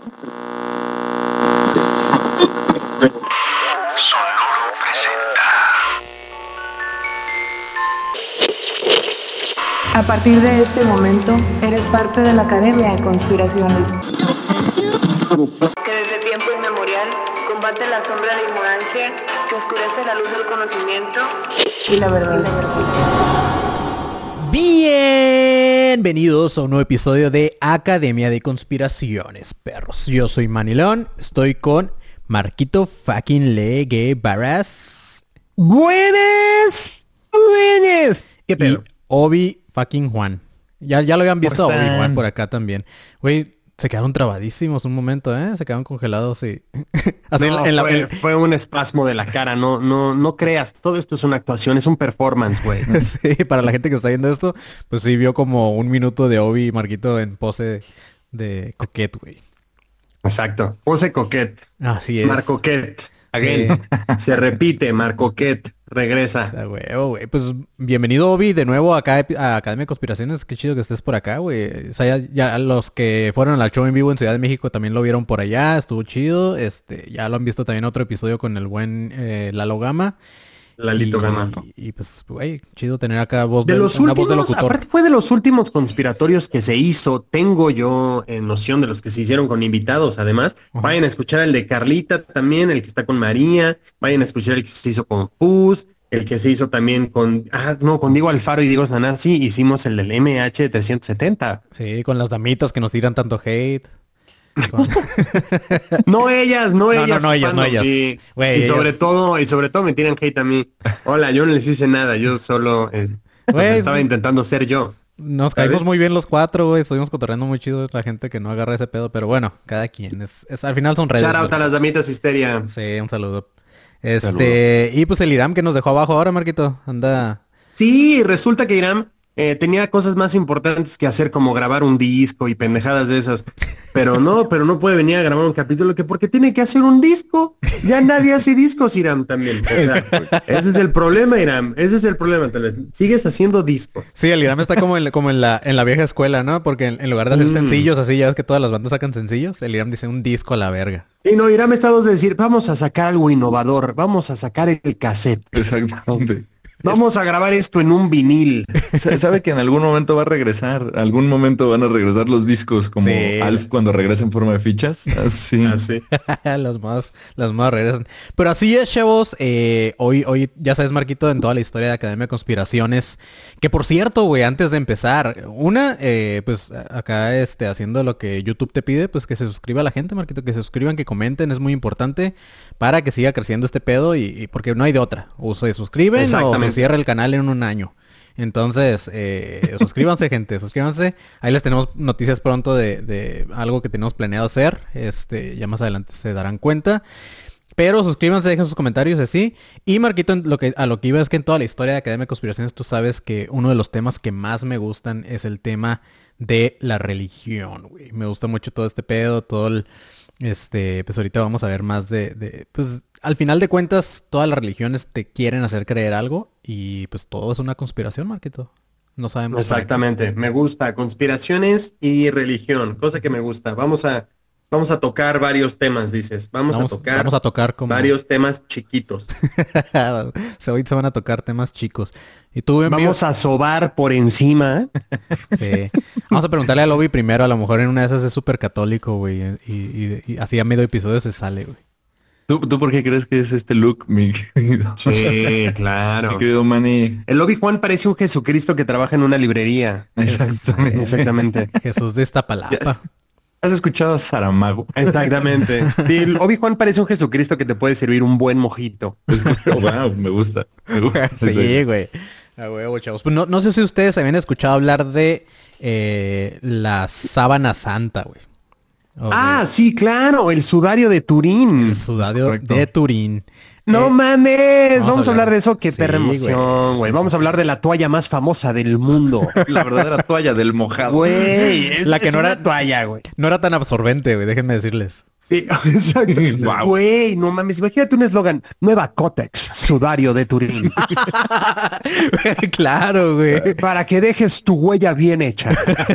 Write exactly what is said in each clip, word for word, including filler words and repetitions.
Sonoro presenta. A partir de este momento, eres parte de la Academia de Conspiraciones, que desde tiempo inmemorial combate la sombra de ignorancia que oscurece la luz del conocimiento y la verdad. Bienvenidos a un nuevo episodio de Academia de Conspiraciones, perros. Yo soy Manilón, estoy con Marquito fucking Legue Barras. ¡Buenas! ¡Buenas! ¿Qué pedo? Y Obi fucking Juan. Ya, ya lo habían visto a Obi Juan por acá también. Güey, se quedaron trabadísimos un momento, ¿eh? Se quedaron congelados y... Así no, en la, fue, en... fue un espasmo de la cara. No, no, no creas. Todo esto es una actuación, es un performance, güey. Sí, para la gente que está viendo esto, pues sí vio como un minuto de Obi y Marquito en pose de coquette, güey. Exacto. Pose coquette. Así es. Marcoquette. Again. Sí. Se repite, Marcoquette. Regresa. Ah, güey, oh, güey. Pues bienvenido, Obi, de nuevo acá a Academia de Conspiraciones. Qué chido que estés por acá, güey. O sea, ya, ya los que fueron al show en vivo en Ciudad de México también lo vieron por allá. Estuvo chido. Este, ya lo han visto también en otro episodio con el buen eh, Lalo Gama. Lalito y, Gama. Y, y pues, güey, chido tener acá voz de, de, los una últimos, voz de locutor. Aparte fue de los últimos conspiratorios que se hizo. Tengo yo en noción de los que se hicieron con invitados, además. Uh-huh. Vayan a escuchar el de Carlita también, el que está con María. Vayan a escuchar el que se hizo con Puz. El que se hizo también con... Ah, no, con Diego Alfaro y Diego Sanasi hicimos el del M H trescientos setenta. Sí, con las damitas que nos tiran tanto hate. Con... no ellas, no, no ellas. No, no, no ellas, no ellas. Y, Wey, y ellas... sobre todo, y sobre todo me tiran hate a mí. Hola, yo no les hice nada, yo solo eh, pues estaba intentando ser yo. Nos ¿sabes? Caímos muy bien los cuatro, güey. Estuvimos cotorreando muy chido la gente que no agarra ese pedo, pero bueno, cada quien. Es, es al final son redes. Shout out a las damitas histeria. Sí, un saludo. Este, Saludo. Y pues el Iram que nos dejó abajo ahora, Marquito, anda. Sí, resulta que Iram eh, tenía cosas más importantes que hacer, como grabar un disco y pendejadas de esas. Pero no, pero no puede venir a grabar un capítulo que porque tiene que hacer un disco. Ya nadie hace discos, Iram, también. O sea, ese es el problema, Iram. Ese es el problema. Entonces, sigues haciendo discos. Sí, el Iram está como en, como en la en la vieja escuela, ¿no? Porque en, en lugar de hacer mm. sencillos así, ya ves que todas las bandas sacan sencillos, el Iram dice un disco a la verga. Y no, Iram está dos de decir, vamos a sacar algo innovador, vamos a sacar el cassette. Exactamente. Vamos a grabar esto en un vinil. Sabe que en algún momento va a regresar. Algún momento van a regresar los discos como sí. Alf cuando regresa en forma de fichas. Así. Así. las más, las más regresan. Pero así es, chavos. Eh, hoy, hoy, ya sabes, Marquito, en toda la historia de Academia de Conspiraciones. Que por cierto, güey, antes de empezar, una, eh, pues acá este, haciendo lo que YouTube te pide, pues que se suscriba a la gente, Marquito, que se suscriban, que comenten, es muy importante para que siga creciendo este pedo y, y porque no hay de otra. O se suscriben o se cierra el canal en un año. Entonces, eh, suscríbanse, gente, suscríbanse. Ahí les tenemos noticias pronto de, de algo que tenemos planeado hacer. Este, ya más adelante se darán cuenta. Pero suscríbanse, dejen sus comentarios así. Y Marquito, lo que, a lo que iba es que en toda la historia de Academia de Conspiraciones, tú sabes que uno de los temas que más me gustan es el tema de la religión, güey. Me gusta mucho todo este pedo, todo el... Este, pues ahorita vamos a ver más de, de... Pues al final de cuentas, todas las religiones te quieren hacer creer algo. Y pues todo es una conspiración, Marquito. No sabemos. Exactamente, me gusta. Conspiraciones y religión, cosa que me gusta. Vamos a... Vamos a tocar varios temas, dices. Vamos, vamos a tocar, vamos a tocar como... varios temas chiquitos. Hoy se van a tocar temas chicos. ¿Y tú, vamos mío? a sobar por encima. Sí. Vamos a preguntarle a Lobby primero. A lo mejor en una de esas es súper católico, güey. Y, y, y así a medio episodio se sale, güey. ¿Tú, ¿Tú por qué crees que es este look, mi querido? Sí, claro. Mi querido Manny. El Lobby Juan parece un Jesucristo que trabaja en una librería. Exactamente. Exactamente. Jesús de Iztapalapa. ¿Has escuchado a Saramago? Exactamente. Sí, el Obi-Wan parece un Jesucristo que te puede servir un buen mojito. Wow, me gusta. Me gusta. Sí, güey. A huevo, chavos. Pues no, no sé si ustedes habían escuchado hablar de eh, la sábana santa, güey. Ah, sí, claro. El sudario de Turín. El sudario de Turín. No eh, mames, vamos, vamos a hablar de eso, qué sí, perra emoción, güey. Sí, vamos sí. a hablar de la toalla más famosa del mundo. La verdadera toalla del mojado. Güey, es, la que es no una era toalla, güey. No era tan absorbente, güey, déjenme decirles. Sí, exacto. Wow. Güey, no mames, imagínate un eslogan. Nueva Cótex, sudario de Turín. Claro, güey. Para que dejes tu huella bien hecha.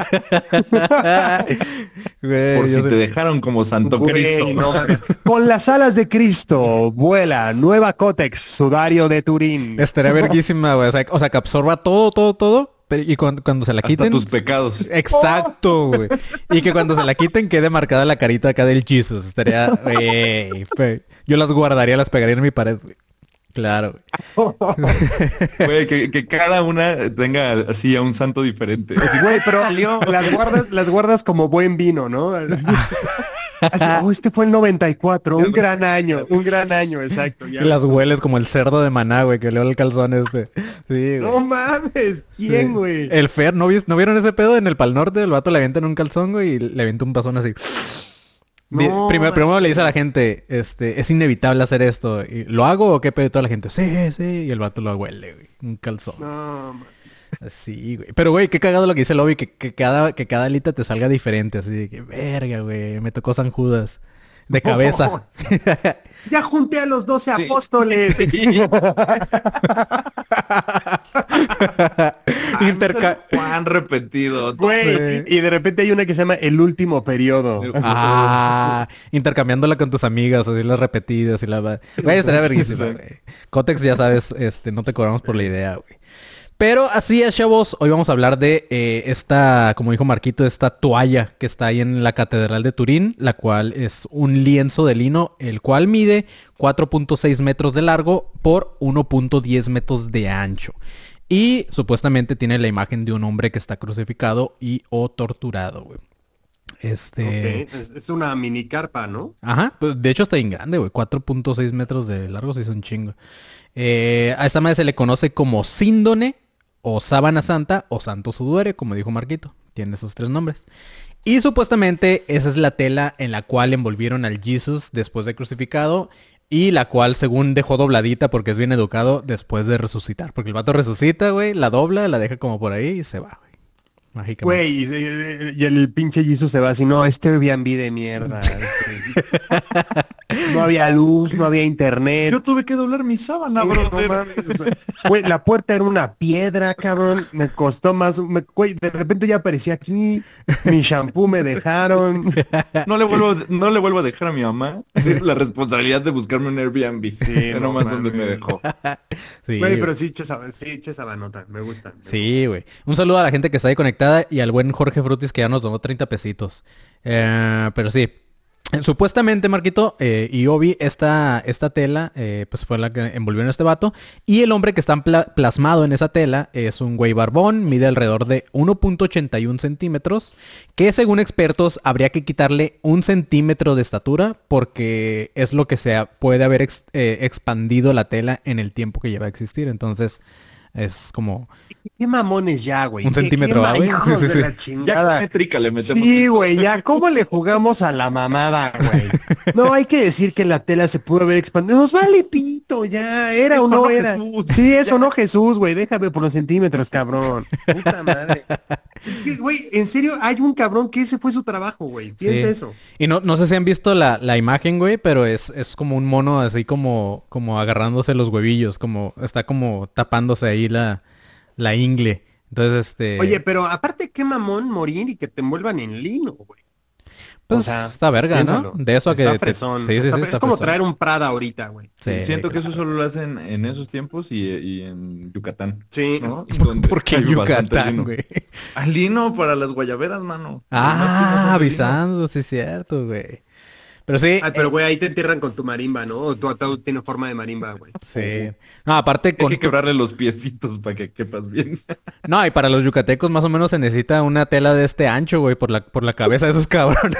Güey, Por si yo te sé- dejaron como Santo Güey, Cristo. no mames. Con las alas de Cristo, vuela. Nueva Cótex, sudario de Turín. Estaría verguísima, güey. O sea, o sea, que absorba todo, todo, todo. pero- Y cuando, cuando se la Hasta quiten... tus pecados. Exacto, güey. Y que cuando se la quiten quede marcada la carita acá del Jesus. Estaría... Güey, fe- yo las guardaría, las pegaría en mi pared, güey. Claro, güey. Güey, que, que cada una tenga así a un santo diferente. Güey, pero las guardas, las guardas como buen vino, ¿no? Así, oh, este fue el noventa y cuatro, un gran año, un gran año, exacto. Y Ya. las hueles como el cerdo de Maná, güey, que leo el calzón este. Sí, güey. No mames, ¿quién, güey? El Fer, ¿no, vis- ¿no vieron ese pedo en el Pal Norte? El vato le avientan un calzón, güey, y le avienta un pasón así. Di- No, primero, man. primero le dice a la gente, este, es inevitable hacer esto. Y, ¿lo hago o qué pedo? Y toda la gente, sí, sí. Y el vato lo huele, güey. Un calzón. No, man. Así, güey. Pero, güey, qué cagado lo que dice el Lobby, que, que cada, que cada alita te salga diferente. Así de que, verga, güey, me tocó San Judas. De cabeza. Ya junté a los doce apóstoles. Interca... Juan repetido. Güey, y de repente hay una que se llama El Último Periodo. Ah, intercambiándola con tus amigas, así las repetidas y la... Güey, estaría verguísima, güey. Cotex, ya sabes, este, no te cobramos por la idea, güey. Pero así es, chavos. Hoy vamos a hablar de eh, esta, como dijo Marquito, esta toalla que está ahí en la Catedral de Turín, la cual es un lienzo de lino, el cual mide cuatro punto seis metros de largo por uno punto diez metros de ancho. Y supuestamente tiene la imagen de un hombre que está crucificado y o torturado, güey. Este... Ok, es, es una mini carpa, ¿no? Ajá, pues de hecho está bien grande, güey. cuatro punto seis metros de largo, sí es un chingo. Eh, a esta madre se le conoce como síndone, o sábana santa, o santo suduere, como dijo Marquito. Tiene esos tres nombres. Y supuestamente esa es la tela en la cual envolvieron al Jesus después de crucificado. Y la cual, según, dejó dobladita porque es bien educado después de resucitar. Porque el vato resucita, güey, la dobla, la deja como por ahí y se va, güey. Mágicamente. Güey, y, y el pinche Jesus se va así, no, este Airbnb de mierda. este. No había luz, no había internet. Yo tuve que doblar mi sábana, Sí, bro. no mames, o sea, güey, la puerta era una piedra, cabrón. Me costó más. me- güey, de repente ya aparecía aquí. Mi shampoo me dejaron. No le vuelvo, no le vuelvo a dejar a mi mamá la responsabilidad de buscarme un Airbnb. Sí, no nomás mames. donde me dejó. Sí, Güey, güey. pero sí, che, sab- sí, che sabanota. Me gusta. me Sí, güey. Un saludo a la gente que está ahí conectada y al buen Jorge Frutis que ya nos donó treinta pesitos. Eh, pero sí. Eh, Supuestamente, Marquito, eh, y Obi, esta, esta tela, eh, pues fue la que envolvió en este vato. Y el hombre que está pla- plasmado en esa tela es un güey barbón, mide alrededor de uno punto ochenta y uno centímetros, que según expertos habría que quitarle un centímetro de estatura porque es lo que se ha- puede haber ex- eh, expandido la tela en el tiempo que lleva a existir. Entonces, es como... Qué mamones ya, güey. Un Qué- centímetro, qué ¿va, güey? hijos Sí, sí, de sí. la Ya chingada. con métrica le metemos. Sí, güey, ya, ¿cómo le jugamos a la mamada, güey? No, hay que decir que la tela se pudo haber expandido. Nos vale pito, ya, era o Eso no no era. Jesús. Sí, eso no Jesús, güey, déjame por los centímetros, cabrón. Puta madre. Es que, güey, en serio, hay un cabrón que ese fue su trabajo, güey. Piensa Sí. eso. Y no, no sé si han visto la, la imagen, güey, pero es, es como un mono así como, como agarrándose los huevillos, como está como tapándose ahí la, la ingle. Entonces, este... Oye, pero aparte, qué mamón morir y que te envuelvan en lino, güey. pues o sea, está verga, piénsalo. ¿no? De eso a que... Está te- fresón. Sí, sí, Está sí, fre- está es como fresón. traer un Prada ahorita, güey. Sí, Siento que eso claro. solo lo hacen en esos tiempos y, y en Yucatán. Sí. ¿No? ¿Por, Donde por qué hay bastante Yucatán, lino. güey? Al lino para las guayaberas, mano. Ah, avisando, sí es cierto, güey. Pero sí... Ay, pero güey, ahí te entierran con tu marimba, ¿no? O tu ataúd tiene forma de marimba, güey. Sí. No, aparte Hay con... que quebrarle los piecitos para que quepas bien. No, y para los yucatecos más o menos se necesita una tela de este ancho, güey, por la, por la cabeza de esos cabrones.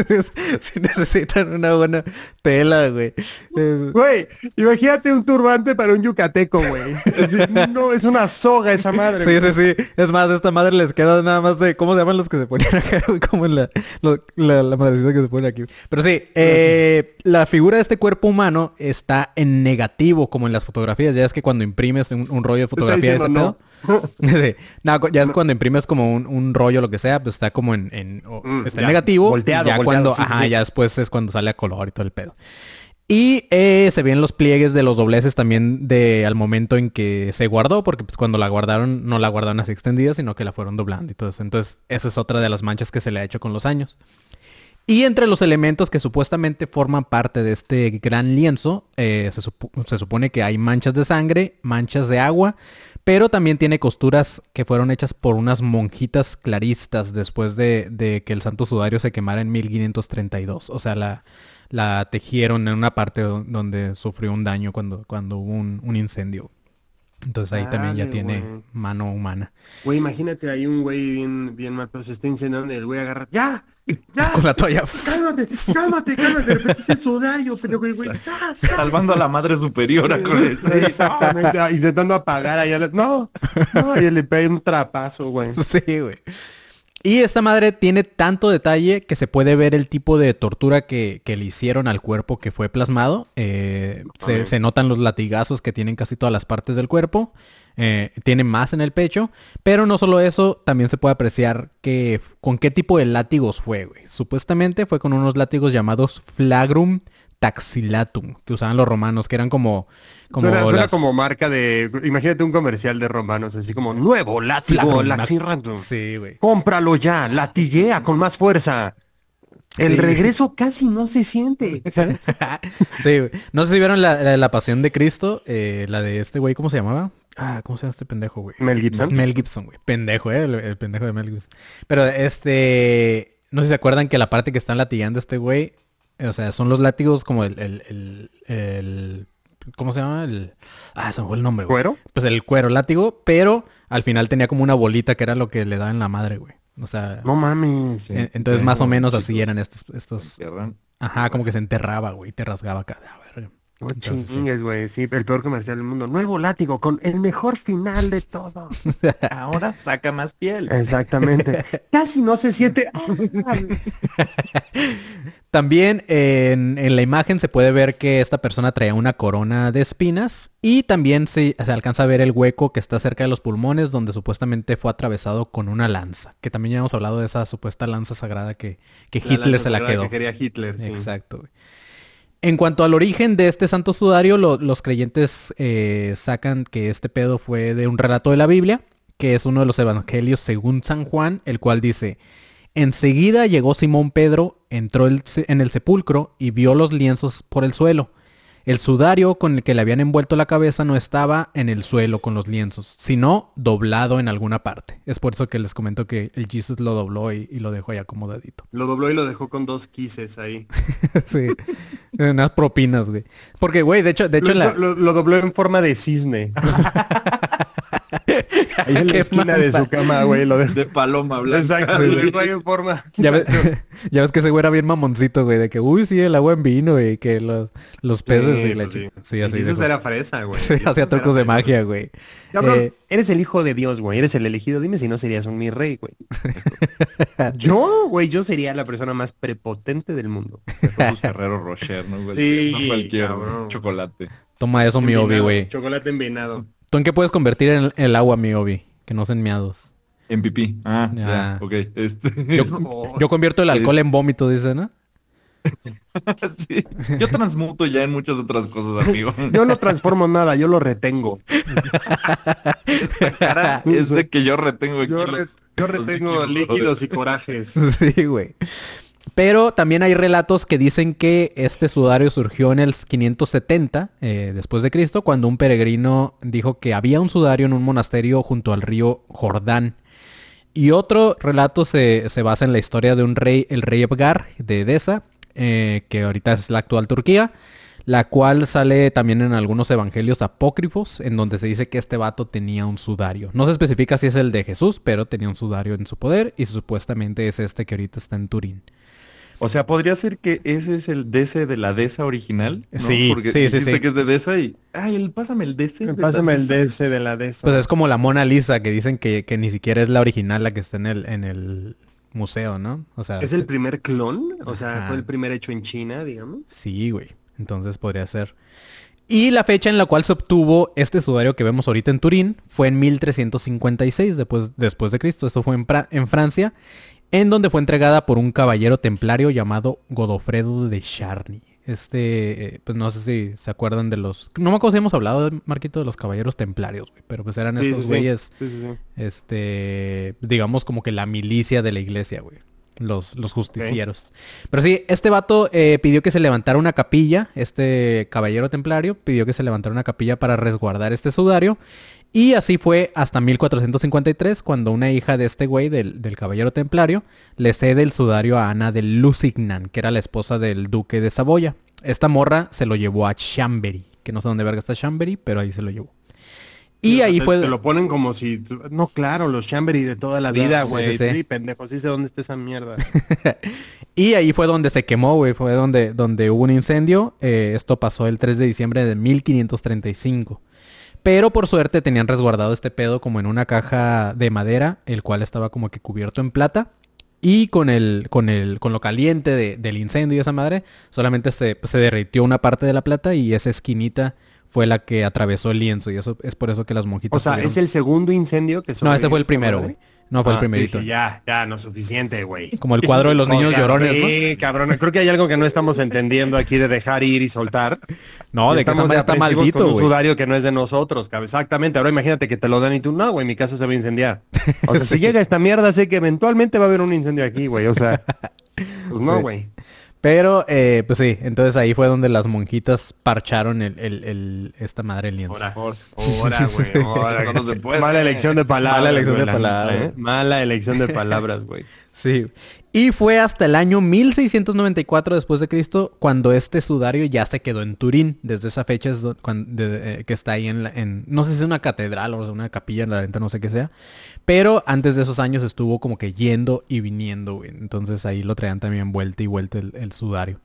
Sí necesitan una buena tela, güey. Eh, Güey, imagínate un turbante para un yucateco, güey. Es- No, es una soga esa madre. Sí, güey. sí, sí. Es más, a esta madre les queda nada más de... ¿Cómo se llaman los que se ponían acá? güey? Como en la, lo- la, la madrecita que se pone aquí. Pero sí, Eh, la figura de este cuerpo humano está en negativo, como en las fotografías. Ya es que cuando imprimes un, un rollo de fotografía de ese diciendo, pedo. Sí. No, ya es cuando imprimes como un, un rollo, lo que sea, pues está como en, en o- Mm, está en ya, negativo. volteado, y ya volteado, cuando, sí, sí, ajá, sí. ya después es cuando sale a color y todo el pedo. Y eh, se ven los pliegues de los dobleces también de al momento en que se guardó, porque pues cuando la guardaron, no la guardaron así extendida, sino que la fueron doblando y todo eso. Entonces, esa es otra de las manchas que se le ha hecho con los años. Y entre los elementos que supuestamente forman parte de este gran lienzo, eh, se, supo- se supone que hay manchas de sangre, manchas de agua, pero también tiene costuras que fueron hechas por unas monjitas claristas después de, de que el Santo Sudario se quemara en mil quinientos treinta y dos. O sea, la, la tejieron en una parte do- donde sufrió un daño cuando, cuando hubo un, un incendio. Entonces ahí también ya Dale, tiene güey. mano humana. Güey, imagínate ahí un güey bien, bien mal, pero se está incendiando y el güey agarra. ¡Ya! ¡Ya! Con la toalla. ¡Cálmate! ¡Cálmate! ¡Cálmate! De repente es el sudario, pero güey, güey. ¡sa, sa! Salvando a la madre superiora con eso. Sí, exactamente. Ah, intentando apagar ahí. a la- No, no, y le pega un trapazo, güey. Sí, güey. Y esta madre tiene tanto detalle que se puede ver el tipo de tortura que, que le hicieron al cuerpo que fue plasmado. Eh, se, Ok. se notan los latigazos que tienen casi todas las partes del cuerpo. Eh, tiene más en el pecho. Pero no solo eso, también se puede apreciar que con qué tipo de látigos fue, güey. Supuestamente fue con unos látigos llamados flagrum taxilatum, que usaban los romanos, que eran como... como Suena, suena las- como marca de... Imagínate un comercial de romanos, así como nuevo látigo Flagrum, Laxirandum. Sí, güey. Cómpralo ya, latiguea con más fuerza. El Sí. regreso casi no se siente, ¿sabes? Sí, güey. No sé si vieron la, la, la Pasión de Cristo, eh, la de este güey, ¿cómo se llamaba? Ah, ¿cómo se llama este pendejo, güey? Mel Gibson. Mel Gibson, güey. Pendejo, eh, el, el pendejo de Mel Gibson. Pero este, no sé si se acuerdan que la parte que están latigando este güey, o sea, son los látigos como el, el, el, el- ¿cómo se llama? El, ah, se me fue el nombre, güey. ¿Cuero? Pues el cuero látigo, pero al final tenía como una bolita que era lo que le daban la madre, güey. O sea, No mames. Sí. en- entonces Sí, más o como menos chiquitos. así eran estos, estos, Cierran. ajá, como que se enterraba, güey, te rasgaba acá, a ver. No Entonces, sí. chingues, güey. Sí, el peor comercial del mundo. Nuevo látigo con el mejor final de todo. Ahora saca más piel. Exactamente. Casi no se siente. También en, en la imagen se puede ver que esta persona traía una corona de espinas y también se, se alcanza a ver el hueco que está cerca de los pulmones donde supuestamente fue atravesado con una lanza. Que también ya hemos hablado de esa supuesta lanza sagrada que, que Hitler se la quedó. Que quería Hitler, sí. Exacto, güey. En cuanto al origen de este santo sudario, lo- los creyentes eh, sacan que este pedo fue de un relato de la Biblia, que es uno de los evangelios según San Juan, el cual dice: enseguida llegó Simón Pedro, entró el se- en el sepulcro y vio los lienzos por el suelo. El sudario con el que le habían envuelto la cabeza no estaba en el suelo con los lienzos, sino doblado en alguna parte. Es por eso que les comento que el Jesus lo dobló y, y lo dejó ahí acomodadito. Lo dobló y lo dejó con dos quises ahí. Sí, unas propinas, güey. Porque, güey, de hecho, de hecho lo, la... lo- lo dobló en forma de cisne. Ahí en la Qué esquina de su mamá. cama, güey. Lo de... De paloma blanca. Exacto, lo dejó ahí en forma. Ya, ves, ya ves que ese güey era bien mamoncito, güey, de que, uy, sí, el agua en vino, y que los, los peces y la pues chi- sí. Sí, así. Jesús dijo. era fresa, güey. Sí, Jesús hacía era trucos de fresa. magia, güey. Cabrón, Eh, eres el hijo de Dios, güey. Eres el elegido. Dime si no serías un mi rey, güey. Yo, güey, yo sería la persona más prepotente del mundo. Jesús Ferrero Rocher, ¿no? güey? Sí, No cualquier cabrón. chocolate. Toma eso, mi Obi, Envinado, güey. Chocolate envenado. ¿Tú en qué puedes convertir el, el agua, mi Obi? Que no sean miados. En pipí. Ah, Ya. ya. Ok. Este... Yo, yo convierto el alcohol en vómito, dice, ¿no? Sí. Yo transmuto ya en muchas otras cosas, amigo. Yo no transformo nada, yo lo retengo. Esta cara es de que yo retengo aquí Yo, los- re- yo los retengo líquidos y corajes. Sí, güey. Pero también hay relatos que dicen que este sudario surgió en el quinientos setenta eh, después de Cristo, cuando un peregrino dijo que había un sudario en un monasterio junto al río Jordán. Y otro relato se, se basa en la historia de un rey, el rey Ebgar de Edesa, eh, que ahorita es la actual Turquía, la cual sale también en algunos evangelios apócrifos, en donde se dice que este vato tenía un sudario. No se especifica si es el de Jesús, pero tenía un sudario en su poder y supuestamente es este que ahorita está en Turín. O sea, podría ser que ese es el D S de la Deza original, ¿no? Sí, Porque sí, sí, dijiste sí. que es de Deza y... Ay, el, pásame el D S de la Pásame el Deza. D S de la de eso. Pues es como la Mona Lisa, que dicen que, que ni siquiera es la original la que está en el, en el museo, ¿no? O sea, ¿Es el primer clon? O sea, Ajá. fue el primer hecho en China, digamos. sí, güey. Entonces podría ser. Y la fecha en la cual se obtuvo este sudario que vemos ahorita en Turín fue en mil trescientos cincuenta y seis después, después de Cristo. Esto fue en, Pra- en Francia, en donde fue entregada por un caballero templario llamado Godofredo de Charny. Este, eh, pues no sé si se acuerdan de los... No me acuerdo si hemos hablado, Marquito, de los caballeros templarios, güey. Pero pues eran Sí, estos sí, sí. güeyes, Sí, sí, sí. este, digamos como que la milicia de la iglesia, güey. Los, los justicieros. Pero sí, este vato eh, pidió que se levantara una capilla, este caballero templario pidió que se levantara una capilla para resguardar este sudario. Y así fue hasta mil cuatrocientos cincuenta y tres, cuando una hija de este güey, del, del caballero templario, le cede el sudario a Ana de Lusignan, que era la esposa del duque de Saboya. Esta morra se lo llevó a Chambéry, que no sé dónde verga está Chambéry, pero ahí se lo llevó. Y Sí, ahí te, fue... Te lo ponen como si... tú- No, claro, los Chambéry de toda la vida, Sí, güey. sí, Sí, sí. pendejo, sí sé dónde está esa mierda. Y ahí fue donde se quemó, güey. Fue donde, donde hubo un incendio. Eh, esto pasó el tres de diciembre de mil quinientos treinta y cinco. Pero por suerte tenían resguardado este pedo como en una caja de madera, el cual estaba como que cubierto en plata. Y con el, con el, con lo caliente de- del incendio y esa madre, solamente se, se derritió una parte de la plata y esa esquinita fue la que atravesó el lienzo. Y eso es por eso que las monjitas O sea, tuvieron- es el segundo incendio que No, este fue el sobrevivió esta primero, madre. güey. No fue el Ah, primerito. dije, ya, ya, no suficiente, güey. Como el cuadro de los niños ya, llorones, ¿no? Sí, cabrón. Creo que hay algo que no estamos entendiendo aquí de dejar ir y soltar. No, de que esa Estamos madre está aprensivos maldito, con un güey. sudario que no es de nosotros, cabrón. Exactamente. Ahora imagínate que te lo dan y tú, no, güey, mi casa se va a incendiar. O sea, si llega esta mierda, sé que eventualmente va a haber un incendio aquí, güey. O sea, pues no, Sí. güey. Pero, eh, pues sí, entonces ahí fue donde las monjitas parcharon el, el, el- esta madre el lienzo. Ahora, ahora, güey, ahora. No, no se puede. Mala elección de palabras. Mala elección güey, de la neta, palabras. ¿eh? Mala elección de palabras, güey. Sí. Y fue hasta el año mil seiscientos noventa y cuatro después de Cristo cuando este sudario ya se quedó en Turín. Desde esa fecha es do- cuan- de- eh, que está ahí en, la- en... No sé si es una catedral o una capilla, en la neta no sé qué sea. Pero antes de esos años estuvo como que yendo y viniendo, güey. Entonces ahí lo traían también vuelta y vuelta el, el sudario.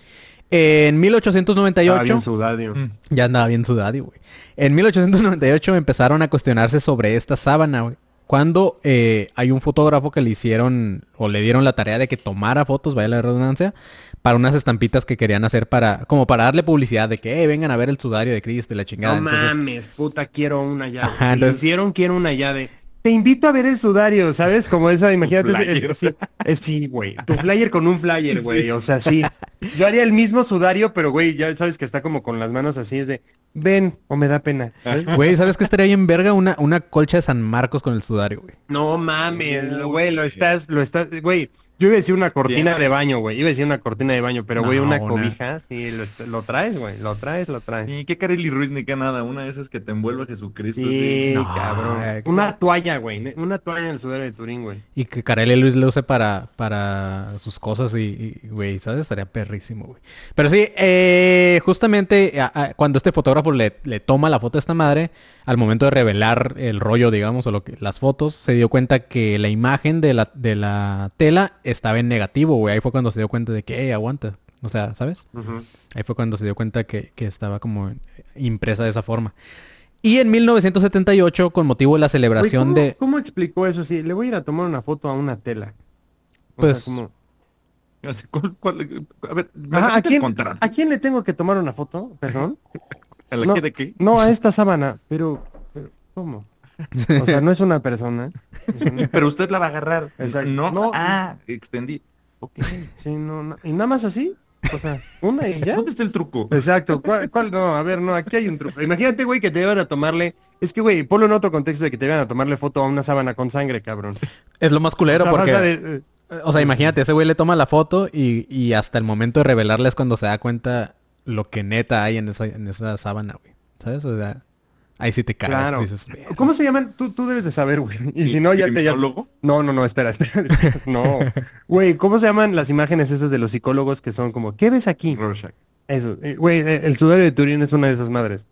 En mil ochocientos noventa y Estaba ocho... bien sudadio. Mm. Ya andaba bien sudadio, güey. En mil ochocientos noventa y ocho empezaron a cuestionarse sobre esta sábana, güey. Cuando eh, hay un fotógrafo que le hicieron o le dieron la tarea de que tomara fotos, vaya la redundancia, para unas estampitas que querían hacer para, como para darle publicidad de que, eh, vengan a ver el sudario de Cristo y la chingada. No Entonces, mames, puta, quiero una llave. Ajá, Si entonces- lo hicieron, quiero una llave. Te invito a ver el sudario, ¿sabes? Como esa, imagínate. flyer. es- sí, es- sí, güey. Tu flyer con un flyer, güey. O sea, sí. Yo haría el mismo sudario, pero, güey, ya sabes que está como con las manos así, es de, ven, o me da pena. ¿sabes? güey, ¿sabes qué estaría bien verga? Una, una colcha de San Marcos con el sudario, güey. No mames, güey, lo estás, lo estás, güey. Yo iba a decir una cortina Bien. de baño, güey. Iba a decir una cortina de baño, pero, güey, No, una una- cobija, sí, lo, est- lo traes, güey. Lo traes, lo traes. Sí, qué Kareli Ruiz ni qué nada. Una de esas que te envuelve Jesucristo. Sí, No, cabrón. ay, Una toalla, güey. Una toalla en el sudario de Turín, güey. Y que Carelli Luis le use para, para sus cosas y, y, güey, ¿sabes? Estaría perrísimo, güey. Pero sí, eh, justamente a- a- cuando este fotógrafo le, le toma la foto a esta madre, al momento de revelar el rollo, digamos, o lo que, las fotos, se dio cuenta que la imagen de la, de la tela estaba en negativo, güey. Ahí fue cuando se dio cuenta de que, eh, aguanta. O sea, ¿sabes? Ujú. Ahí fue cuando se dio cuenta que, que estaba como impresa de esa forma. Y en mil novecientos setenta y ocho, con motivo de la Güey, celebración ¿cómo, de... ¿Cómo explicó eso? Sí, le voy a ir a tomar una foto a una tela. O Pues- sea, como... Así, ¿cuál- cuál- a ver, ¿me Ajá, ¿a, repite el quién, contrato? ¿A quién le tengo que tomar una foto? Perdón. ¿A la no. que de qué? No, a esta sábana. Pero, pero, ¿cómo? O sea, no es una persona. Es una- Pero usted la va a agarrar. Exacto. No, No. ah, extendí. Ok. Sí, no, no. ¿Y nada más así? O sea, una y ya. ¿Dónde está el truco? Exacto. ¿Cuál, cuál? No, a ver, no, aquí hay un truco. Imagínate, güey, que te iban a tomarle... Es que, güey, ponlo en otro contexto de que te iban a tomarle foto a una sábana con sangre, cabrón. Es lo más culero O sea, porque... vas a de- eh, O sea, imagínate, ese güey le toma la foto y, y hasta el momento de revelarla es cuando se da cuenta lo que neta hay en esa, en esa sábana, güey. ¿Sabes? O sea, ahí sí te cagas. Claro. Dices, "Verga". ¿Cómo se llaman? Tú, tú debes de saber, güey. Y si no, ya te... Ya... ¿Criminólogo? No, no, no, espera, espera. No. Güey, ¿cómo se llaman las imágenes esas de los psicólogos que son como, ¿qué ves aquí? Rorschach. Eso. eh, Güey, eh, el sudario de Turín es una de esas madres.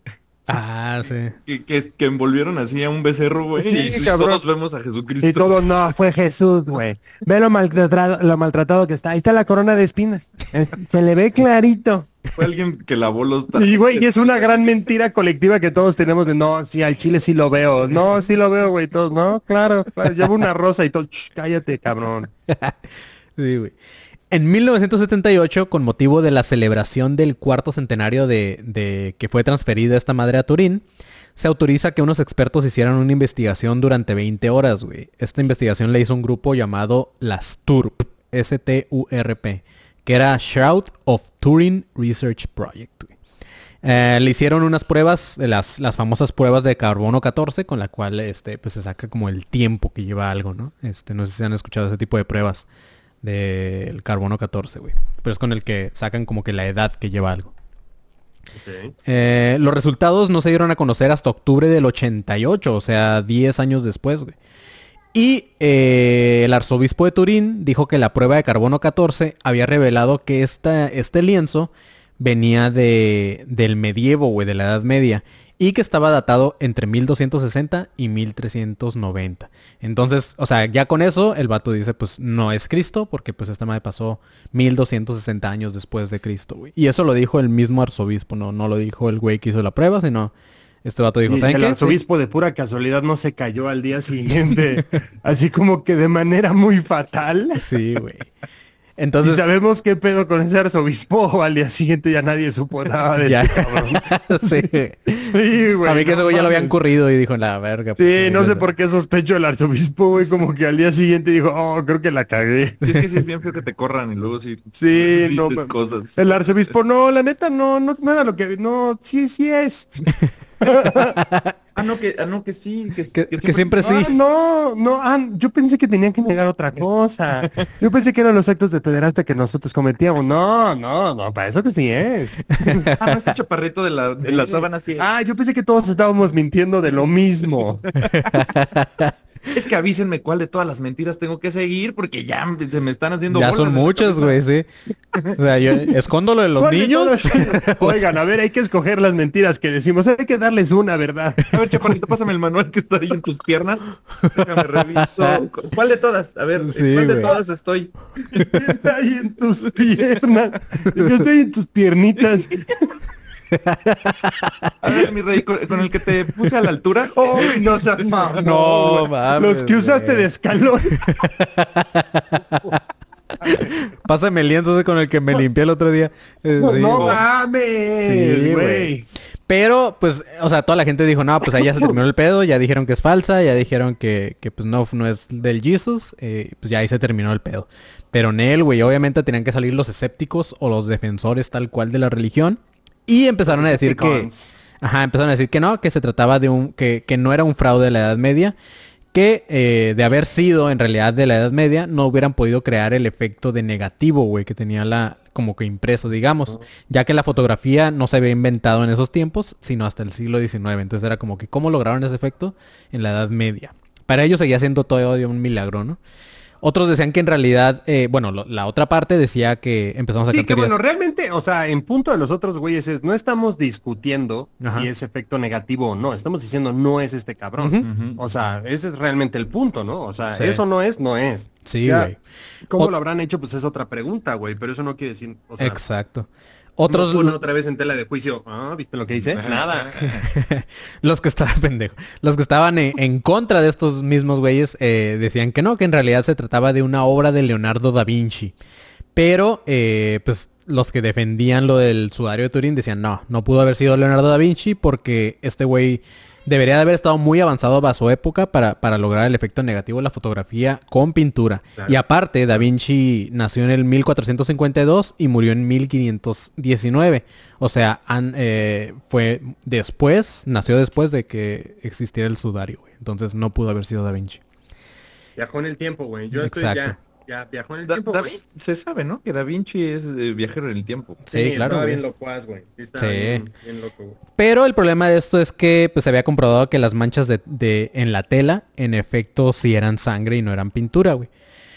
Ah, sí. Que, que, que envolvieron así a un becerro, güey. Sí, y cabrón. todos vemos a Jesucristo. Y todos, no, fue Jesús, güey. Ve lo maltratado, lo maltratado que está. Ahí está la corona de espinas. Eh, Se le ve clarito. Fue alguien que lavó los trastes. Y, güey, es una gran mentira colectiva que todos tenemos de, no, sí, al chile sí lo veo. No, sí lo veo, güey. Todos, no, claro, claro. Llevo una rosa y todo. Shh, cállate, cabrón. Sí, güey. En mil novecientos setenta y ocho, con motivo de la celebración del cuarto centenario de, de que fue transferida esta madre a Turín, se autoriza que unos expertos hicieran una investigación durante veinte horas, güey. Esta investigación la hizo un grupo llamado las T U R P, S T U R P, que era Shroud of Turin Research Project, güey. Eh, le hicieron unas pruebas, las, las famosas pruebas de carbono catorce, con la cual este, pues, se saca como el tiempo que lleva algo, ¿no? Este, no sé si han escuchado ese tipo de pruebas del carbono catorce, güey. Pero es con el que sacan como que la edad que lleva algo. Okay. Eh, los resultados no se dieron a conocer hasta octubre del ochenta y ocho, o sea, diez años después, güey. Y eh, el arzobispo de Turín dijo que la prueba de carbono catorce había revelado que esta, este lienzo venía de, del medievo, güey, de la Edad Media, y que estaba datado entre mil doscientos sesenta y mil trescientos noventa. Entonces, o sea, ya con eso el vato dice, pues no es Cristo, porque pues esta madre pasó mil doscientos sesenta años después de Cristo, güey. Y eso lo dijo el mismo arzobispo, no, no lo dijo el güey que hizo la prueba, sino este vato dijo, Y ¿saben el qué? arzobispo de pura casualidad no se cayó al día siguiente, así como que de manera muy fatal. Sí, güey. ¿Y Entonces, sabemos qué pedo con ese arzobispo o al día siguiente ya nadie supo nada de ya. ese cabrón? Sí, güey. Sí, güey. A mí que no ese güey ya lo habían mames. corrido y dijo, la verga. Sí, pues, no sé güey. por qué sospecho el arzobispo, güey, como que al día siguiente dijo, oh, creo que la cagué. Sí, es que sí es bien feo que te corran y luego sí. Sí, no, dices ma- cosas. El arzobispo, no, la neta, no, no, no era lo que, no, sí, sí es. Ah, no, que, ah, no, que sí. Que, Que, que siempre sí. Ah, no, no, ah, yo pensé que tenían que negar otra cosa. Yo pensé que eran los actos de pederasta que nosotros cometíamos. No, no, no, para eso que sí es. Ah, no, este chaparrito de la, de la sábana sí es. Ah, yo pensé que todos estábamos mintiendo de lo mismo. Es que avísenme cuál de todas las mentiras tengo que seguir porque ya se me están haciendo Ya bolas son en la muchas, cabeza. güey, sí. O sea, yo escondo lo de los ¿Cuál de niños. todas? Oigan, a ver, hay que escoger las mentiras que decimos. Hay que darles una, ¿verdad? A ver, chaparrito, pásame el manual que está ahí en tus piernas. Déjame reviso. ¿Cuál de todas? A ver, ¿en Sí, ¿cuál de güey. todas estoy? Está ahí en tus piernas. Yo estoy en tus piernitas. A ver, mi rey, con, con el que te puse a la altura. ¡Ay, no seas mamón! No, mames, Los que usaste güey. de escalón. Pásame el lienzo ese con el que me limpié el otro día. Eh, sí, no güey. mames, Sí, güey. güey. Pero, pues, o sea, toda la gente dijo, no, pues ahí ya se terminó el pedo, ya dijeron que es falsa, ya dijeron que, que pues no, no es del Jesus, eh, pues ya ahí se terminó el pedo. Pero en él, güey, obviamente tenían que salir los escépticos o los defensores tal cual de la religión. Y empezaron a decir que... Escepticons. Ajá, empezaron a decir que no, que se trataba de un... Que, que no era un fraude de la Edad Media. Que eh, de haber sido en realidad de la Edad Media, no hubieran podido crear el efecto de negativo, güey, que tenía la... Como que impreso, digamos. Ya que la fotografía no se había inventado en esos tiempos, sino hasta el siglo diecinueve. Entonces era como que, ¿cómo lograron ese efecto en la Edad Media? Para ellos seguía siendo todavía un milagro, ¿no? Otros decían que en realidad, eh, bueno, lo- la otra parte decía que empezamos a Sí, sacar que teorías. bueno, realmente, o sea, en punto de los otros güeyes es, no estamos discutiendo Ajá. si es efecto negativo o no, estamos diciendo no es este cabrón. Ujú. O sea, ese es realmente el punto, ¿no? O sea, Sí. eso no es, no es. Sí, Ya, güey. ¿Cómo Ot- lo habrán hecho? Pues es otra pregunta, güey, pero eso no quiere decir, o sea, Exacto. otros Otros, ponen otra vez en tela de juicio. Ah, ¿viste lo que hice? Nada. los que estaban, pendejo, los que estaban en, en contra de estos mismos güeyes eh, decían que no, que en realidad se trataba de una obra de Leonardo da Vinci. Pero, eh, pues, los que defendían lo del sudario de Turín decían, no, no pudo haber sido Leonardo da Vinci porque este güey debería de haber estado muy avanzado a su época para, para lograr el efecto negativo de la fotografía con pintura. Claro. Y aparte, da Vinci nació en el mil cuatrocientos cincuenta y dos y murió en mil quinientos diecinueve. O sea, an- eh, fue después, nació después de que existiera el sudario, güey. Entonces no pudo haber sido da Vinci. Viajó en el tiempo, güey. Yo estoy Exacto. ya, ya viajó en el Da- tiempo, Da güey. Vin- se sabe, ¿no? Que Da Vinci es eh, viajero en el tiempo. Sí, claro, Estaba güey. bien locuaz, güey. Sí, estaba Sí. bien, bien loco, güey. Pero el problema de esto es que pues se había comprobado que las manchas de, de- en la tela, en efecto, sí eran sangre y no eran pintura, güey.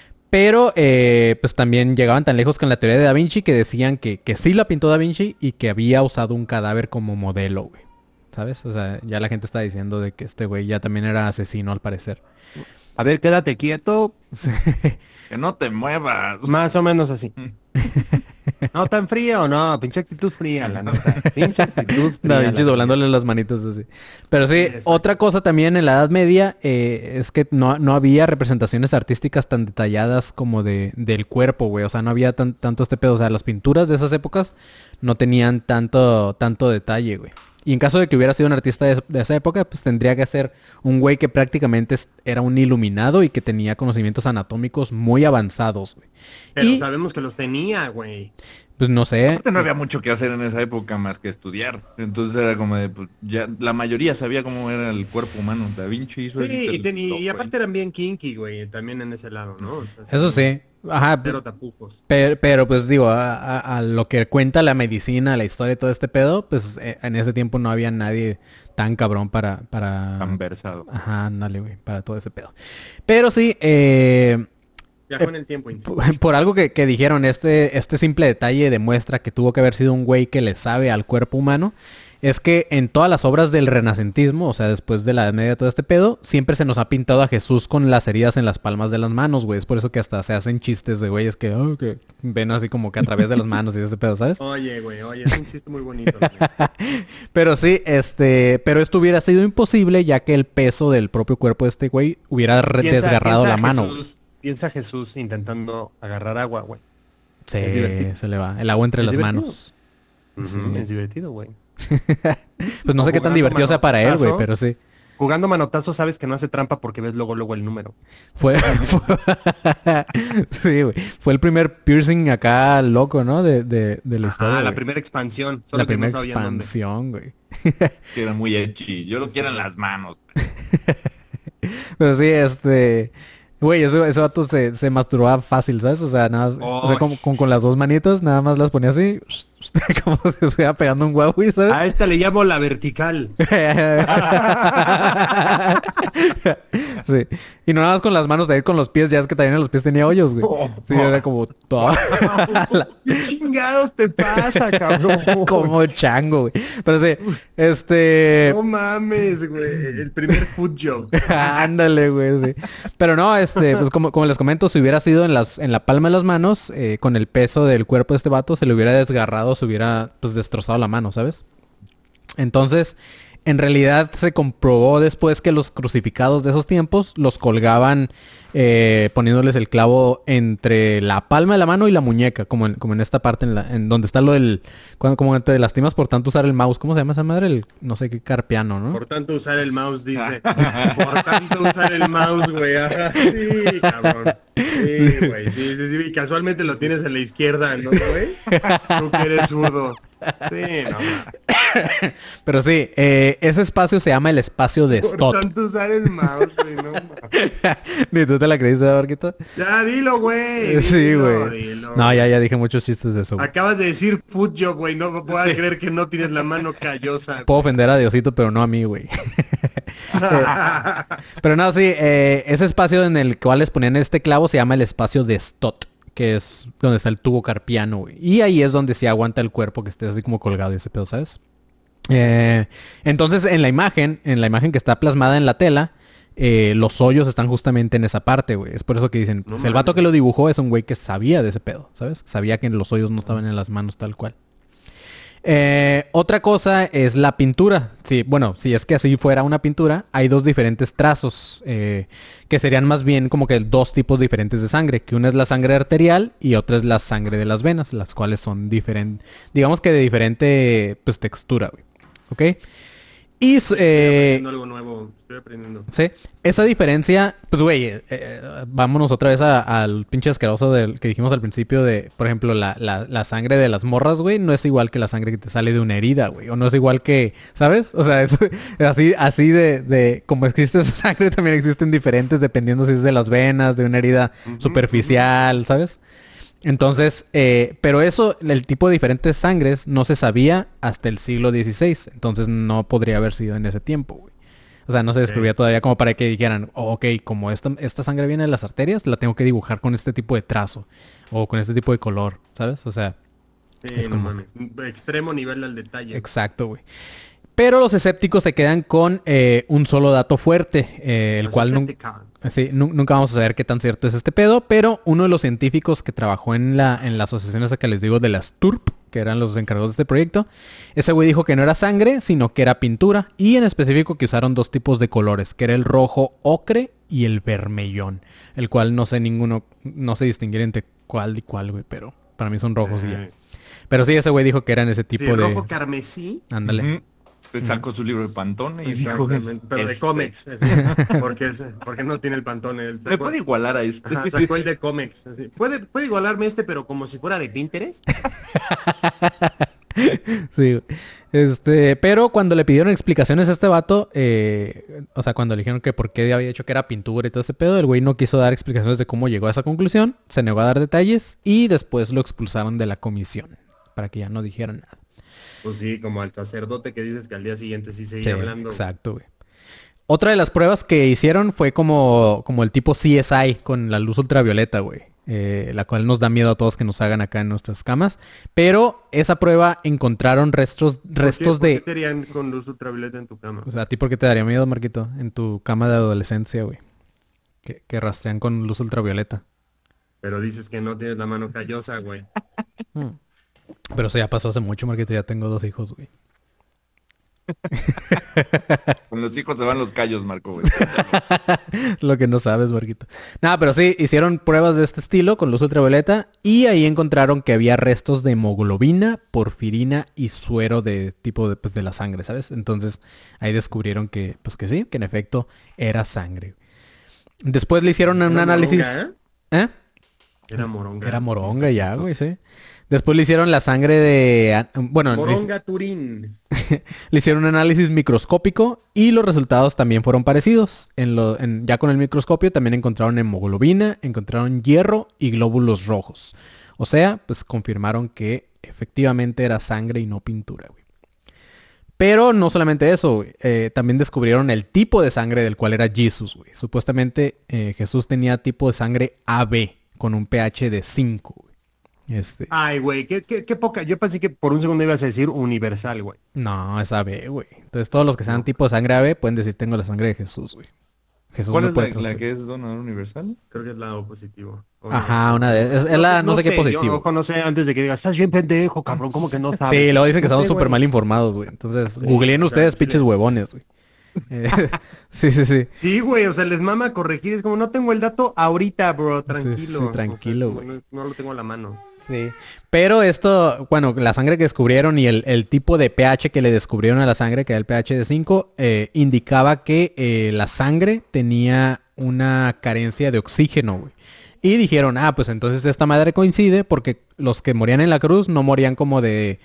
Pero eh, pues también llegaban tan lejos con la teoría de Da Vinci que decían que, que sí la pintó Da Vinci y que había usado un cadáver como modelo, güey. ¿Sabes? O sea, ya la gente está diciendo de que este güey ya también era asesino al parecer. A ver, quédate quieto. Que no te muevas. Más o menos así. No tan frío, no, pinche actitud fría, la neta. Pinche actitud No, fría. pinche la doblándole las manitas así. Pero sí, Exacto. otra cosa también en la Edad Media eh, es que no, no había representaciones artísticas tan detalladas como de, del cuerpo, güey. O sea, no había tan, tanto este pedo. O sea, las pinturas de esas épocas no tenían tanto, tanto detalle, güey. Y en caso de que hubiera sido un artista de, de esa época, pues tendría que ser un güey que prácticamente es- era un iluminado y que tenía conocimientos anatómicos muy avanzados, güey. Pero Y, sabemos que los tenía, güey. pues no sé. Aparte no había mucho que hacer en esa época más que estudiar. Entonces era como de, pues, ya la mayoría sabía cómo era el cuerpo humano. Da Vinci hizo Sí, ese y, ten- y- todo, y güey. aparte eran bien kinky, güey, también en ese lado, ¿no? O sea, Eso sí. Ajá. Cero tapujos. Pero, pero pues digo, a, a- a lo que cuenta la medicina, la historia y todo este pedo, pues eh, en ese tiempo no había nadie tan cabrón para... para... Tan versado. Ajá, ándale, güey, para todo ese pedo. Pero sí, eh, Viajó en el tiempo, insisto. por, por algo que, que dijeron, este, este simple detalle demuestra que tuvo que haber sido un güey que le sabe al cuerpo humano. Es que en todas las obras del renacentismo, o sea, después de la Edad Media de todo este pedo, siempre se nos ha pintado a Jesús con las heridas en las palmas de las manos, güey. Es por eso que hasta se hacen chistes de güeyes que, oh, que ven así como que a través de las manos y ese pedo, ¿sabes? Oye, güey, oye, es un chiste muy bonito. güey. Pero sí, este, pero esto hubiera sido imposible ya que el peso del propio cuerpo de este güey hubiera re- Piensa- desgarrado piensa la mano. güey. Jesús- piensa Jesús intentando agarrar agua, güey. Sí, es divertido. se le va. El agua entre Es las divertido. manos. Ujú, es divertido, güey. Pues no O sé qué tan jugando divertido sea para él, güey, manotazo. pero sí. Jugando manotazo sabes que no hace trampa porque ves luego luego el número. Fue, fue- sí, güey. Fue el primer piercing acá loco, ¿no? De, de, de la historia. Ah, la güey. primera expansión. Solo La que no primera sabían dónde. expansión, güey. Que era muy edgy. Yo lo quiero en las manos. Pero sí, este... Güey, ese, ese vato se, se masturbaba fácil, ¿sabes? O sea, nada más... O sea, Oh, como, con, con las dos manitas, nada más las ponía así... Como si se estuviera pegando un Huawei, ¿sabes? A esta le llamo la vertical. Sí. Y no nada más con las manos, de ahí con los pies, ya es que también en los pies tenía hoyos, güey. Sí, era como toda... ¿Qué chingados te pasa, cabrón? como chango, güey. Pero sí, este... No mames, güey. El primer food job. Ándale, güey, sí. Pero no, este, pues como, como les comento, si hubiera sido en las, en la palma de las manos, eh, con el peso del cuerpo de este vato, se le hubiera desgarrado, se hubiera, pues, destrozado la mano, ¿sabes? Entonces, en realidad se comprobó después que los crucificados de esos tiempos los colgaban eh, poniéndoles el clavo entre la palma de la mano y la muñeca, como en, como en esta parte, en, la, en donde está lo del... Cuando, como te lastimas por tanto usar el mouse. ¿Cómo se llama esa madre? El, no sé qué, carpiano, ¿no? Por tanto usar el mouse, dice. Por tanto usar el mouse, güey. Ajá. Sí, cabrón. Sí, güey. Sí, sí, sí. Y casualmente lo tienes en la izquierda, ¿no, güey? Tú que eres zurdo. Sí, no mames. Pero sí, eh, ese espacio se llama el espacio de Por Stott. tanto usar el mouse, güey. No mames. ¿Ni tú te la creíste, Barquito? Ya, dilo, güey. Sí, Dilo, güey. dilo. No, ya, ya dije muchos chistes de eso, güey. Acabas de decir food job, güey. No puedas creer que no tienes la mano callosa. Puedo ofender a Diosito, pero no a mí, güey. Pero no, sí, eh, ese espacio en el cual les ponían este clavo se llama el espacio de Stott, que es donde está el tubo carpiano, güey. Y ahí es donde sí aguanta el cuerpo que esté así como colgado y ese pedo, ¿sabes? Eh, entonces, en la imagen, en la imagen que está plasmada en la tela, eh, los hoyos están justamente en esa parte, güey. Es por eso que dicen, No pues, el vato mames. que lo dibujó es un güey que sabía de ese pedo, ¿sabes? Sabía que los hoyos no estaban en las manos tal cual. Eh, otra cosa es la pintura. Sí, bueno, si es que así fuera una pintura, hay dos diferentes trazos eh, que serían más bien como que dos tipos diferentes de sangre, que una es la sangre arterial y otra es la sangre de las venas, las cuales son diferentes, digamos que de diferente pues textura, güey. ¿Ok? Y Estoy eh, aprendiendo algo nuevo. Estoy aprendiendo. sí, esa diferencia, pues güey, eh, eh, vámonos otra vez a- al pinche asqueroso del que dijimos al principio de, por ejemplo, la, la, la sangre de las morras, güey, no es igual que la sangre que te sale de una herida, güey, o no es igual que, ¿sabes? O sea, es así, así de, de, como existe esa sangre, también existen diferentes dependiendo si es de las venas, de una herida Ujú, superficial, ¿sabes? Entonces, eh, pero eso, el tipo de diferentes sangres no se sabía hasta el siglo dieciséis. Entonces no podría haber sido en ese tiempo, güey. O sea, no se describía Ok. todavía como para que dijeran, oh, ok, como esta, esta sangre viene de las arterias, la tengo que dibujar con este tipo de trazo. O con este tipo de color, ¿sabes? O sea, Sí, Es no como- mames. Extremo nivel al detalle. exacto, güey. Pero los escépticos se quedan con eh, un solo dato fuerte, eh, el Los cual nun- sí, nu- nunca vamos a saber qué tan cierto es este pedo, pero uno de los científicos que trabajó en la, en la asociación esa que les digo de las T U R P, que eran los encargados de este proyecto, ese güey dijo que no era sangre, sino que era pintura, y en específico que usaron dos tipos de colores, que era el rojo ocre y el vermellón, el cual no sé ninguno, no sé distinguir entre cuál y cuál, güey, pero para mí son rojos y ya. Pero sí, ese güey dijo que eran ese tipo Sí, el de... rojo carmesí. Ándale. Ujú. Sacó su libro de Pantone y dijo, Exactamente, pero de este, cómics. así, porque, es- porque no tiene el Pantone. Él me sacó, puede igualar a este. ajá, sacó el de cómics. así. Puede, puede igualarme este, pero como si fuera de Pinterest. Sí, güey. Este, pero cuando le pidieron explicaciones a este vato, eh, o sea, cuando le dijeron que por qué había dicho que era pintura y todo ese pedo, el güey no quiso dar explicaciones de cómo llegó a esa conclusión, se negó a dar detalles y después lo expulsaron de la comisión para que ya no dijeran nada. Pues sí, como al sacerdote que dices que al día siguiente sí seguía Sí, hablando. exacto, güey. Otra de las pruebas que hicieron fue como, como el tipo C S I con la luz ultravioleta, güey. Eh, la cual nos da miedo a todos que nos hagan acá en nuestras camas. Pero esa prueba encontraron restos, ¿Por qué- restos por qué de... te harían con luz ultravioleta en tu cama? O sea, ¿a ti por qué te daría miedo, Marquito? En tu cama de adolescencia, güey. Que, que rastrean con luz ultravioleta. Pero dices que no tienes la mano callosa, güey. Mm. Pero eso ya pasó hace mucho, Marquito. Ya tengo dos hijos, güey. Con los hijos se van los callos, Marco, güey. Lo que no sabes, Marquito. Nada, pero sí, hicieron pruebas de este estilo con luz ultravioleta y ahí encontraron que había restos de hemoglobina, porfirina y suero de tipo de, pues, de la sangre, ¿sabes? Entonces ahí descubrieron que, pues que sí, que en efecto era sangre. Después le hicieron un ¿Era análisis... moronga, ¿Eh? Era moronga. Era moronga ya, güey, sí. Después le hicieron la sangre de... Bueno, le- Moronga Turín. le hicieron un análisis microscópico y los resultados también fueron parecidos. En lo, en- ya con el microscopio también encontraron hemoglobina, encontraron hierro y glóbulos rojos. O sea, pues confirmaron que efectivamente era sangre y no pintura, güey. Pero no solamente eso, güey. Eh, también descubrieron el tipo de sangre del cual era Jesús, güey. Supuestamente eh, Jesús tenía tipo de sangre A B con un pH de cinco, güey. Este... Ay, güey, qué, qué, qué poca. Yo pensé que por un segundo ibas a decir universal, güey. No, es A B, güey. Entonces todos los que sean tipo de sangre A B pueden decir tengo la sangre de Jesús, güey. Jesús ¿Cuál no es puede la, la transferir. que es donador universal? Creo que es la O positivo. Ajá, una de... Es, es la no, sé qué yo, positivo. ojo, no sé, antes de que digas, estás bien pendejo, cabrón, ¿cómo que no sabes? Sí, luego dicen que No estamos sé, súper güey. mal informados, güey. Entonces, Sí, googleen o sea, ustedes, sí pinches le- huevones, güey. Eh, sí, sí, sí. Sí, güey, o sea, les mama corregir. Es como, no tengo el dato ahorita, bro, tranquilo. sí, O sea, tranquilo, como güey. No, no lo tengo a la mano. Sí. Pero esto, bueno, la sangre que descubrieron y el, el tipo de pH que le descubrieron a la sangre, que era el pH de cinco, eh, indicaba que eh, la sangre tenía una carencia de oxígeno, güey. Y dijeron, ah, pues entonces esta madre coincide porque los que morían en la cruz no morían como de,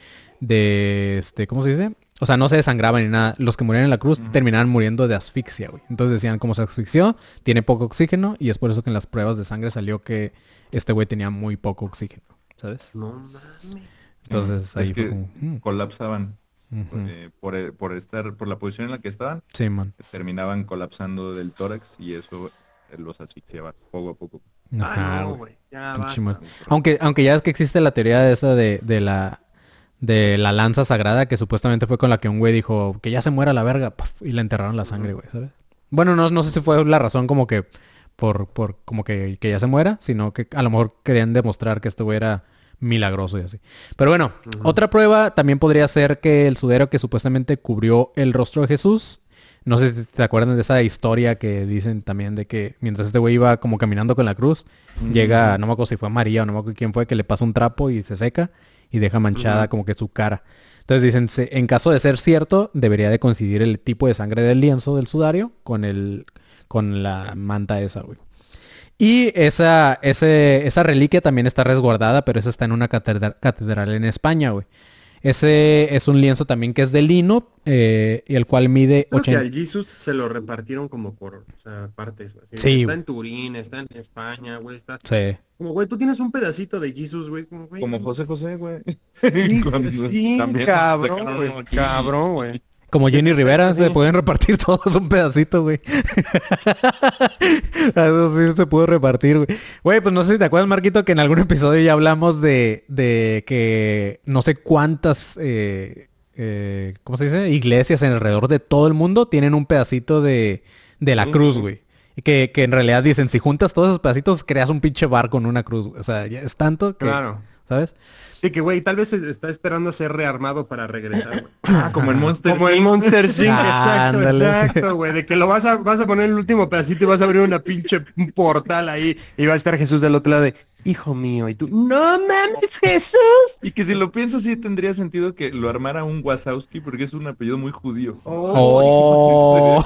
de, este, ¿cómo se dice? O sea, no se desangraban ni nada. Los que morían en la cruz Ujú. terminaban muriendo de asfixia, güey. Entonces decían, como se asfixió, tiene poco oxígeno y es por eso que en las pruebas de sangre salió que este güey tenía muy poco oxígeno, ¿sabes? No mames. Entonces Mm, es ahí que fue como... mm, colapsaban ujú. eh, por, eh, por estar, por la posición en la que estaban, Sí, man. terminaban colapsando del tórax y eso eh, los asfixiaba poco a poco. Ajá, Ah, no, güey. güey. Ya Pinche basta. mal. Aunque, aunque ya es que existe la teoría de esa de, de la de la lanza sagrada que supuestamente fue con la que un güey dijo que ya se muera la verga puf, y le enterraron la sangre, güey, ¿sabes? Bueno, no, no sé si fue la razón como que por, por como que, que ya se muera, sino que a lo mejor querían demostrar que este güey era milagroso y así. Pero bueno, Ujú. otra prueba también podría ser que el sudero que supuestamente cubrió el rostro de Jesús, no sé si te acuerdan de esa historia que dicen también de que mientras este güey iba como caminando con la cruz, llega, no me acuerdo si fue María o no me acuerdo quién fue, que le pasa un trapo y se seca y deja manchada Ujú. como que su cara. Entonces dicen, se- en caso de ser cierto, debería de coincidir el tipo de sangre del lienzo del sudario con el con la manta esa, güey. Y esa, ese, esa reliquia también está resguardada, pero esa está en una catedra- catedral en España, güey. Ese es un lienzo también que es de lino, eh, y el cual mide Creo que ochenta... al Jesus se lo repartieron como por, o sea, partes, güey. Así, Sí, Está güey. en Turín, está en España, güey, está... Sí. Como, güey, tú tienes un pedacito de Jesus, güey. es Como, güey, Como José José, güey. Sí, Cuando sí, también cabrón, sacaron güey, uno aquí. cabrón, güey. Como Jenny Rivera, Sí. se pueden repartir todos un pedacito, güey. Eso sí se pudo repartir, güey. Güey, pues no sé si te acuerdas, Marquito, que en algún episodio ya hablamos de, de que no sé cuántas eh, eh, ¿cómo se dice? Iglesias en alrededor de todo el mundo tienen un pedacito de, de la cruz, güey. Que, que en realidad dicen, si juntas todos esos pedacitos, creas un pinche bar con una cruz, güey. O sea, ya es tanto que... Claro. ¿Sabes? Sí, que güey, tal vez está esperando a ser rearmado para regresar, güey. Ah, como en Monster Como en Monster Inc, Ah, exacto, ándale. exacto, güey. De que lo vas a, vas a poner el último pedacito y vas a abrir una pinche un portal ahí y va a estar Jesús del otro lado de, hijo mío, y tú, no mames, Jesús. Y que si lo piensas sí tendría sentido que lo armara un Wazowski porque es un apellido muy judío. Oh,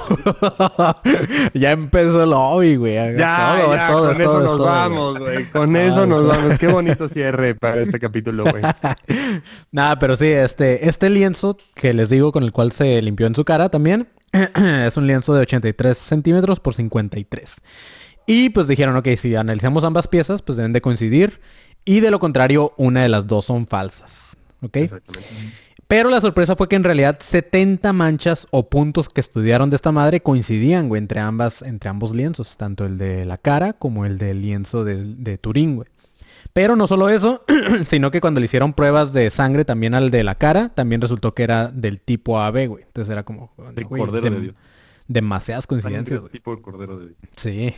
ya empezó el lobby, güey. Ya, Todo, ya, es todo, con es eso todo, es nos todo, vamos, güey. Con Ah, eso nos güey. vamos. Qué bonito cierre para este capítulo, güey. Nada, pero sí, este, este lienzo que les digo con el cual se limpió en su cara también, es un lienzo de ochenta y tres centímetros por cincuenta y tres. Y pues dijeron, ok, si analizamos ambas piezas, pues deben de coincidir. Y de lo contrario, una de las dos son falsas. ¿Ok? Exactamente. Pero la sorpresa fue que en realidad setenta manchas o puntos que estudiaron de esta madre coincidían, güey, entre ambas, entre ambos lienzos. Tanto el de la cara como el del lienzo de, de Turín, güey. Pero no solo eso, sino que cuando le hicieron pruebas de sangre también al de la cara, también resultó que era del tipo A B, güey. Entonces era como... El güey, Cordero dem- de Dios. Demasiadas coincidencias, güey. Tipo el Cordero de Dios. Sí.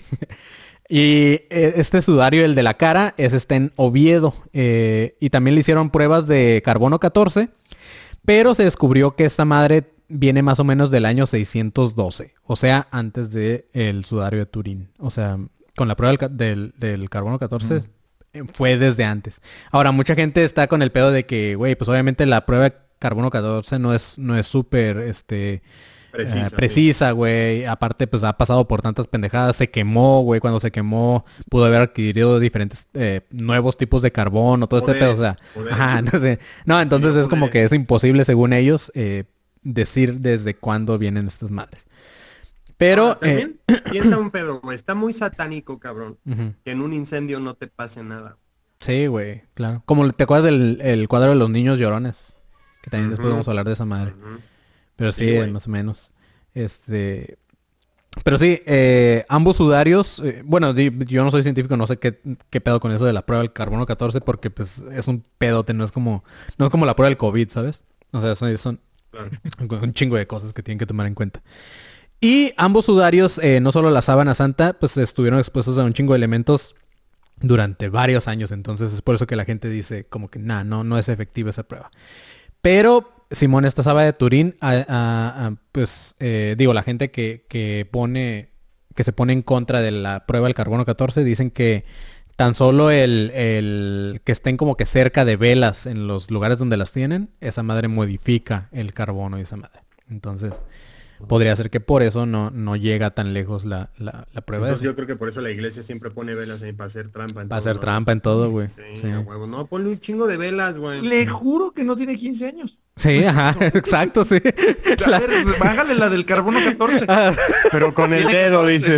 Y eh, este sudario, el de la cara, es este en Oviedo. Eh, y también le hicieron pruebas de carbono catorce. Pero se descubrió que esta madre viene más o menos del año seiscientos doce. O sea, antes del sudario de Turín. O sea, con la prueba del, ca- del, del carbono catorce eh, fue desde antes. Ahora, mucha gente está con el pedo de que, güey, pues obviamente la prueba de carbono catorce no es no es súper, este... Precisa, Eh, sí. precisa, güey. Aparte, pues ha pasado por tantas pendejadas. Se quemó, güey. Cuando se quemó, pudo haber adquirido diferentes eh, nuevos tipos de carbono, todo este pedo. O sea, Poderes, poderes, ajá, sí. no sé. No, entonces Sí, es como poderes. que es imposible, según ellos, eh, decir desde cuándo vienen estas madres. Pero, Ahora, también piensa un pedo, güey. Está muy satánico, cabrón. eh, ujú. Que en un incendio no te pase nada. Sí, güey, claro. Como te acuerdas del el cuadro de los niños llorones. Que también después Ujú. vamos a hablar de esa madre. Ujú. Pero sí, Sí, güey. más o menos. Este... Pero sí, eh, ambos sudarios, eh, bueno, di- yo no soy científico, no sé qué, qué pedo con eso de la prueba del carbono catorce, porque pues es un pedote, no es como, no es como la prueba del COVID, ¿sabes? O sea, son, son Claro. un chingo de cosas que tienen que tomar en cuenta. Y ambos sudarios, eh, no solo la sábana santa, pues estuvieron expuestos a un chingo de elementos durante varios años, entonces es por eso que la gente dice como que, nah, no, no es efectiva esa prueba. Pero Simón, esta sábana de Turín, a- a- a, pues eh, digo, la gente que, que pone, que se pone en contra de la prueba del carbono catorce, dicen que tan solo el, el que estén como que cerca de velas en los lugares donde las tienen, esa madre modifica el carbono y esa madre. Entonces, podría ser que por eso no, no llega tan lejos la, la, la prueba Entonces de eso. yo creo que por eso la iglesia siempre pone velas ahí para hacer trampa. en Va a todo, ser ¿no? trampa en todo, güey. Sí, Sí. a huevo. No, ponle un chingo de velas, güey. Le juro que no tiene quince años. Sí, ajá, exacto, sí. A La- ver, bájale la del carbono catorce. Pero con el dedo, dices.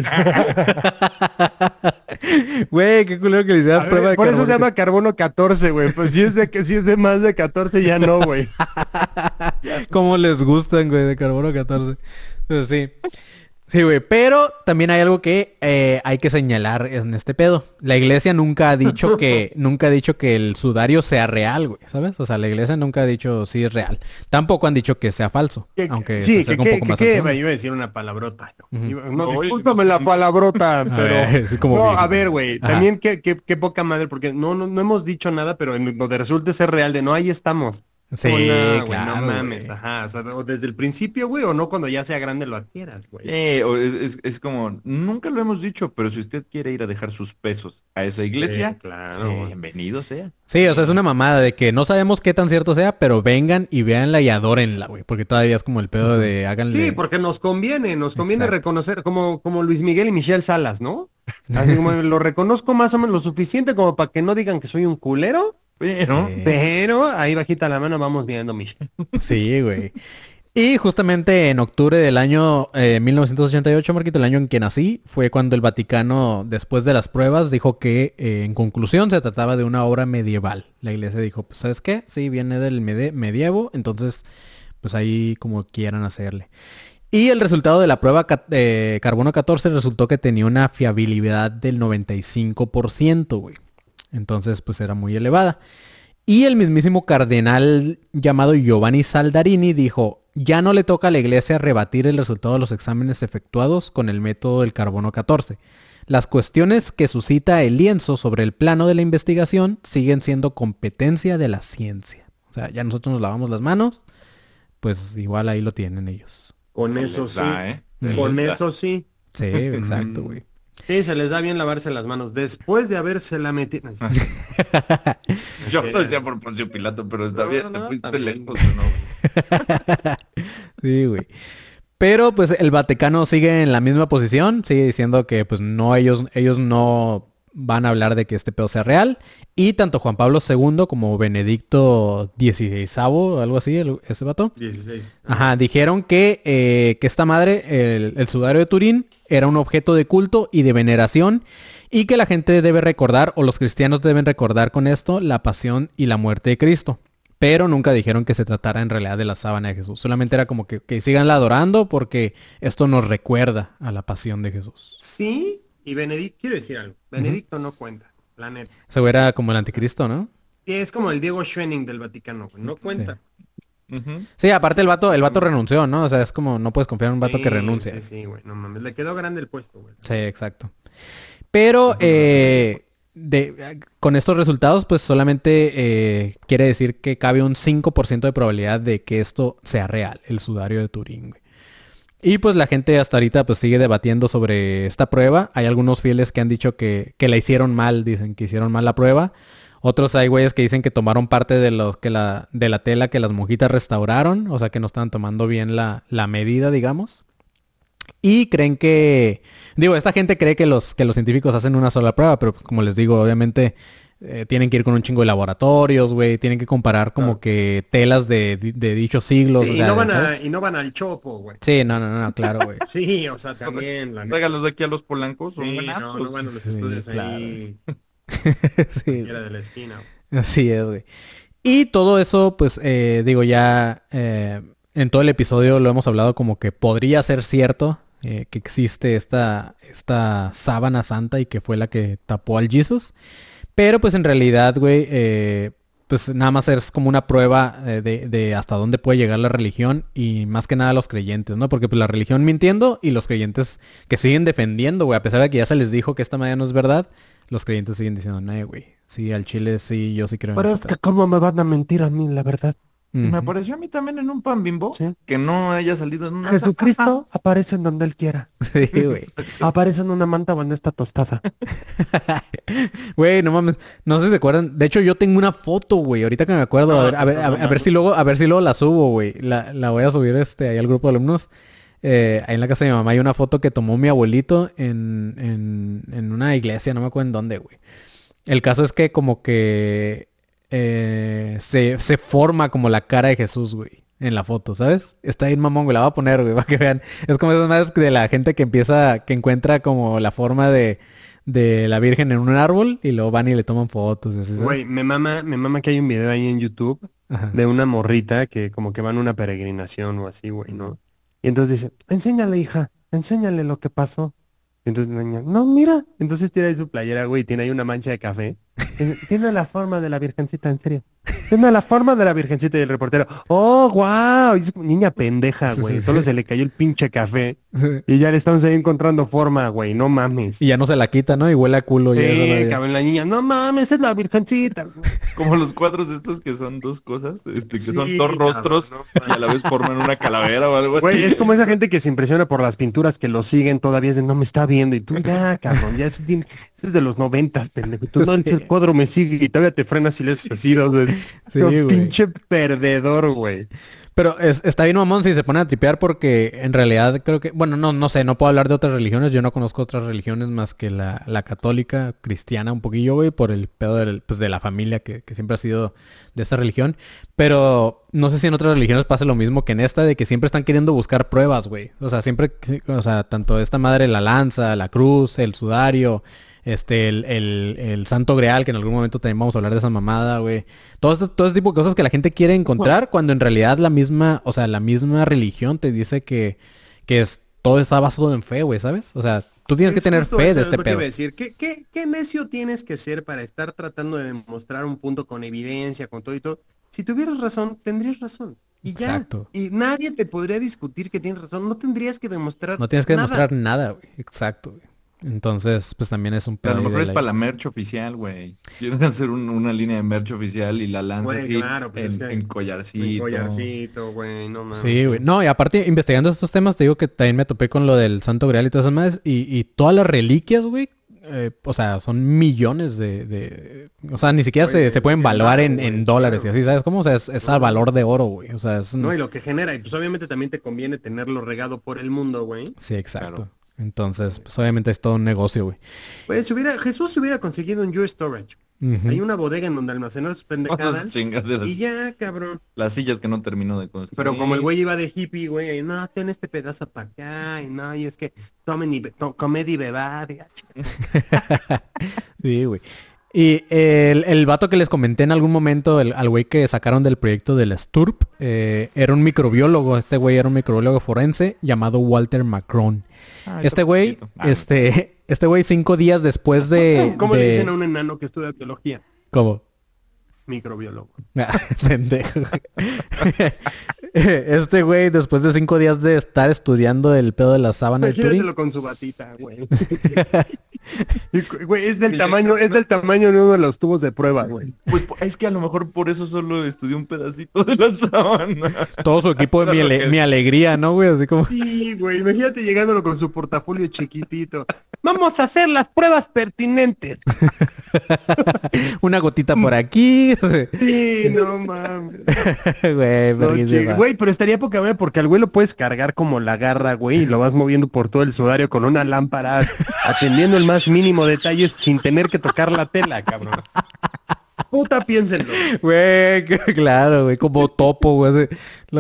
Güey, qué culero que le A hicieran ver, prueba de por eso se carbono. llama carbono catorce, güey. Pues si es de que si es de más de catorce ya no, güey. Cómo les gustan, güey, de carbono catorce. Pero sí. Sí, güey. Pero también hay algo que eh, hay que señalar en este pedo. La iglesia nunca ha dicho que, nunca ha dicho que el sudario sea real, güey, ¿sabes? O sea, la iglesia nunca ha dicho sí es real. Tampoco han dicho que sea falso. Que- Aunque sí, se que, acerca un que, poco que, más que- al asunto. iba a decir una palabrota. No, Ujú. Iba- no, Oye, discúlpame la palabrota, pero... ver, es como no, bien. a ver, güey, Ajá. también qué, qué, qué poca madre, porque no, no, no hemos dicho nada, pero en donde resulte ser real, de no, ahí estamos. Sí, No, nah, güey, claro, no mames, güey. ajá, o sea, o desde el principio, güey, o no cuando ya sea grande lo adquieras, güey. Eh, o es, es- es como, nunca lo hemos dicho, pero si usted quiere ir a dejar sus pesos a esa iglesia, Sí, claro, eh, güey. bienvenido sea. Sí, o sea, es una mamada de que no sabemos qué tan cierto sea, pero vengan y véanla y adórenla, güey. Porque todavía es como el pedo de háganle... Sí, porque nos conviene, nos conviene Exacto. reconocer, como, como Luis Miguel y Michelle Salas, ¿no? Así como lo reconozco más o menos lo suficiente como para que no digan que soy un culero, Pero, Sí. pero ahí bajita la mano vamos viendo, Michelle. Sí, güey. Y justamente en octubre del año eh, mil novecientos ochenta y ocho, Marquito, el año en que nací, fue cuando el Vaticano, después de las pruebas, dijo que eh, en conclusión se trataba de una obra medieval. La iglesia dijo, pues ¿sabes qué? Sí, viene del mede- medievo, entonces pues ahí como quieran hacerle. Y el resultado de la prueba ca- eh, carbono catorce resultó que tenía una fiabilidad del noventa y cinco por ciento, güey. Entonces pues era muy elevada. Y el mismísimo cardenal llamado Giovanni Saldarini dijo, ya no le toca a la iglesia rebatir el resultado de los exámenes efectuados con el método del carbono catorce. Las cuestiones que suscita el lienzo sobre el plano de la investigación siguen siendo competencia de la ciencia. O sea, ya nosotros nos lavamos las manos, pues igual ahí lo tienen ellos. Con Se eso les sí. da, ¿eh? Se Con les da. eso sí. Sí, exacto, güey. Sí, se les da bien lavarse las manos después de haberse la metido. Yo lo decía por Poncio Pilato, pero está No, bien, no, te no, fuiste también. lejos, ¿no? Sí, güey. Pero pues el Vaticano sigue en la misma posición, sigue diciendo que pues no, ellos, ellos no van a hablar de que este pedo sea real. Y tanto Juan Pablo segundo como Benedicto dieciséisavo, algo así, el- ese vato. dieciséis. Ajá, dijeron que, eh, que esta madre, el, el sudario de Turín, era un objeto de culto y de veneración y que la gente debe recordar, o los cristianos deben recordar con esto, la pasión y la muerte de Cristo. Pero nunca dijeron que se tratara en realidad de la sábana de Jesús. Solamente era como que, que siganla adorando porque esto nos recuerda a la pasión de Jesús. Sí, y Benedicto, quiero decir algo. Benedicto no cuenta, la neta. Ese güey era como el anticristo, ¿no? Y es como el Diego Schwenning del Vaticano, güey. No cuenta. Ujú. Sí, aparte el vato, el vato renunció, ¿no? O sea, es como no puedes confiar en un vato que Sí, renuncia. Sí, sí, güey, no mames. Le quedó grande el puesto, güey. Sí, exacto. Pero eh, de, con estos resultados, pues solamente eh, quiere decir que cabe un cinco por ciento de probabilidad de que esto sea real, el sudario de Turín, güey. Y pues la gente hasta ahorita pues sigue debatiendo sobre esta prueba. Hay algunos fieles que han dicho que, que la hicieron mal, dicen que hicieron mal la prueba. Otros hay güeyes que dicen que tomaron parte de los que la, de la tela que las monjitas restauraron, o sea que no estaban tomando bien la, la medida, digamos. Y creen que, digo, esta gente cree que los, que los científicos hacen una sola prueba, pero pues, como les digo, obviamente eh, tienen que ir con un chingo de laboratorios, güey, tienen que comparar como Claro. que telas de, di- de dichos siglos. Sí, o y, sea, no van a, ¿sabes? y no van al chopo, güey. Sí, no, no, no, claro, güey. Sí, o sea, también, la neta. Tráigalos de aquí a los polancos. son Sí, buenazos. no, no van a los Sí, estudios claro. ahí, Sí, cualquiera de la esquina, güey. así es, güey. Y todo eso, pues, eh, digo, ya eh, en todo el episodio lo hemos hablado como que podría ser cierto eh, que existe esta, esta sábana santa y que fue la que tapó al Jesus. Pero pues en realidad, güey, eh, pues nada más es como una prueba eh, de, de hasta dónde puede llegar la religión y más que nada los creyentes, ¿no? Porque pues la religión mintiendo y los creyentes que siguen defendiendo, güey, a pesar de que ya se les dijo que esta madre no es verdad, los creyentes siguen diciendo, no, güey, sí, al chile sí, yo sí creo en Pero eso. es que cómo me van a mentir a mí, la verdad. Me apareció a mí también en un pan Bimbo Sí. que no haya salido en una Jesucristo aparece en donde él quiera. Sí, güey. Aparece en una manta o en esta tostada. Güey, no mames, no sé si se acuerdan. De hecho, yo tengo una foto, güey. Ahorita que me acuerdo, No, a ver, te a ver, estás a, ver- a ver mamando. si luego, a ver si luego la subo, güey. La, la voy a subir este ahí al grupo de alumnos. Eh, ahí en la casa de mi mamá hay una foto que tomó mi abuelito en, en, en una iglesia, no me acuerdo en dónde, güey. El caso es que como que eh, se, se forma como la cara de Jesús, güey, en la foto, ¿sabes? Está ahí mamón, güey, la voy a poner, güey, para que vean. Es como esas madres de la gente que empieza, que encuentra como la forma de, de la Virgen en un árbol y luego van y le toman fotos, y así, ¿sabes? Güey, me mama, me mama que hay un video ahí en YouTube Ajá. de una morrita que como que va en una peregrinación o así, güey, ¿no? Y entonces dice, enséñale, hija, enséñale lo que pasó. Y entonces la niña, no, mira. Entonces tira ahí su playera, güey, y tiene ahí una mancha de café. Dice, tiene la forma de la virgencita, en serio. Tiene la forma de la virgencita y el reportero, oh, wow. Y es como, niña pendeja, Sí, güey. sí, Solo sí. se le cayó el pinche café. Y ya le estamos ahí encontrando forma, güey, no mames. Y ya no se la quita, ¿no? Y huele a culo. y eso, ¿no? Sí, Ya. cabrón, la niña, no mames, es la virgencita. Como los cuadros estos que son dos cosas, este, que Sí, son dos cabrón, rostros no y a la vez forman una calavera o algo Güey, así. es como esa gente que se impresiona por las pinturas que lo siguen todavía, es de no me está viendo, y tú ya, cabrón, ya eso, tiene- eso es de los noventas, pendejo, y tú no, Sí. el cuadro me sigue y todavía te frenas y le haces así, ¿no? Güey. Sí, No, güey. pinche perdedor, güey. Pero es- está bien mamón si se pone a tripear porque en realidad creo que, bueno, no, no sé, no puedo hablar de otras religiones, yo no conozco otras religiones más que la, la católica, cristiana un poquillo, güey, por el pedo del, pues, de la familia que, que siempre ha sido de esta religión, pero no sé si en otras religiones pasa lo mismo que en esta, de que siempre están queriendo buscar pruebas, güey, o sea, siempre, o sea, tanto esta madre, la lanza, la cruz, el sudario, este, el, el, el Santo Grial, que en algún momento también vamos a hablar de esa mamada, güey. Todo este, todo este tipo de cosas que la gente quiere encontrar cuando en realidad la misma, o sea, la misma religión te dice que, que es, todo está basado en fe, güey, ¿sabes? O sea, Tú tienes que Es tener justo fe eso, de es este lo que iba pedo. a decir. ¿Qué, qué, qué necio tienes que ser para estar tratando de demostrar un punto con evidencia, con todo y todo? Si tuvieras razón, tendrías razón. Y ya. Exacto. Y nadie te podría discutir que tienes razón. No tendrías que demostrar No tienes que nada. demostrar nada, güey. Exacto, güey. Entonces, pues también es un A lo pedo ahí mejor de es la- para la merch oficial, güey. Quieren hacer un- una línea de merch oficial y la lanzan Güey, así claro, pues en, es que- en collarcito. Un collarcito, güey, no mames. Sí, güey. No, y aparte, investigando estos temas, te digo que también me topé con lo del Santo Grial y todas esas madres. Y, y todas las reliquias, güey, eh, o sea, son millones de... de- o sea, ni siquiera se, Oye, se pueden es valuar claro, en, güey, en dólares claro. y así, ¿sabes cómo? O sea, es, es a No. valor de oro, güey. O sea, es... No, y lo que genera, y pues obviamente también te conviene tenerlo regado por el mundo, güey. Sí, exacto. Claro. Entonces, pues obviamente es todo un negocio, güey. Pues si hubiera, Jesús se hubiera conseguido un U Storage. Ujú. Hay una bodega en donde almacenar sus pendejadas. Chingaderas. Y ya, cabrón. Las sillas que no terminó de construir. Pero como el güey iba de hippie, güey, no, ten este pedazo para acá, y no, y es que tomen y be- to- comed y bebad. y- Sí, güey. Y el, el vato que les comenté en algún momento, el, al güey que sacaron del proyecto del Sturp, eh, era un microbiólogo. Este güey era un microbiólogo forense llamado Walter Macron. Ah, Este está güey, poquito. Ah, este, este güey cinco días después de... ¿Cómo de- le dicen a un enano que estudia biología? ¿Cómo? Microbiólogo. Ah, pendejo. Este güey, después de cinco días de estar estudiando el pedo de la sábana de Turing... Imagínatelo con su batita, güey. Y, Güey, es del tamaño, es del tamaño de uno de los tubos de prueba, güey. Pues po- es que a lo mejor por eso solo estudió un pedacito de la sábana. Todo su equipo de mi, Era lo ale- que- mi alegría, ¿no, güey? Así como... Sí, güey, imagínate llegándolo con su portafolio chiquitito. Vamos a hacer las pruebas pertinentes. Una gotita por aquí. Sí, no mames. Güey, No, verguísima. chi- güey, pero estaría poca madre porque al güey lo puedes cargar como la garra, güey, y lo vas moviendo por todo el sudario con una lámpara, atendiendo el más mínimo detalle sin tener que tocar la tela, cabrón. Puta, piénsenlo. Güey, que- claro, güey, como topo, güey. así. Lo-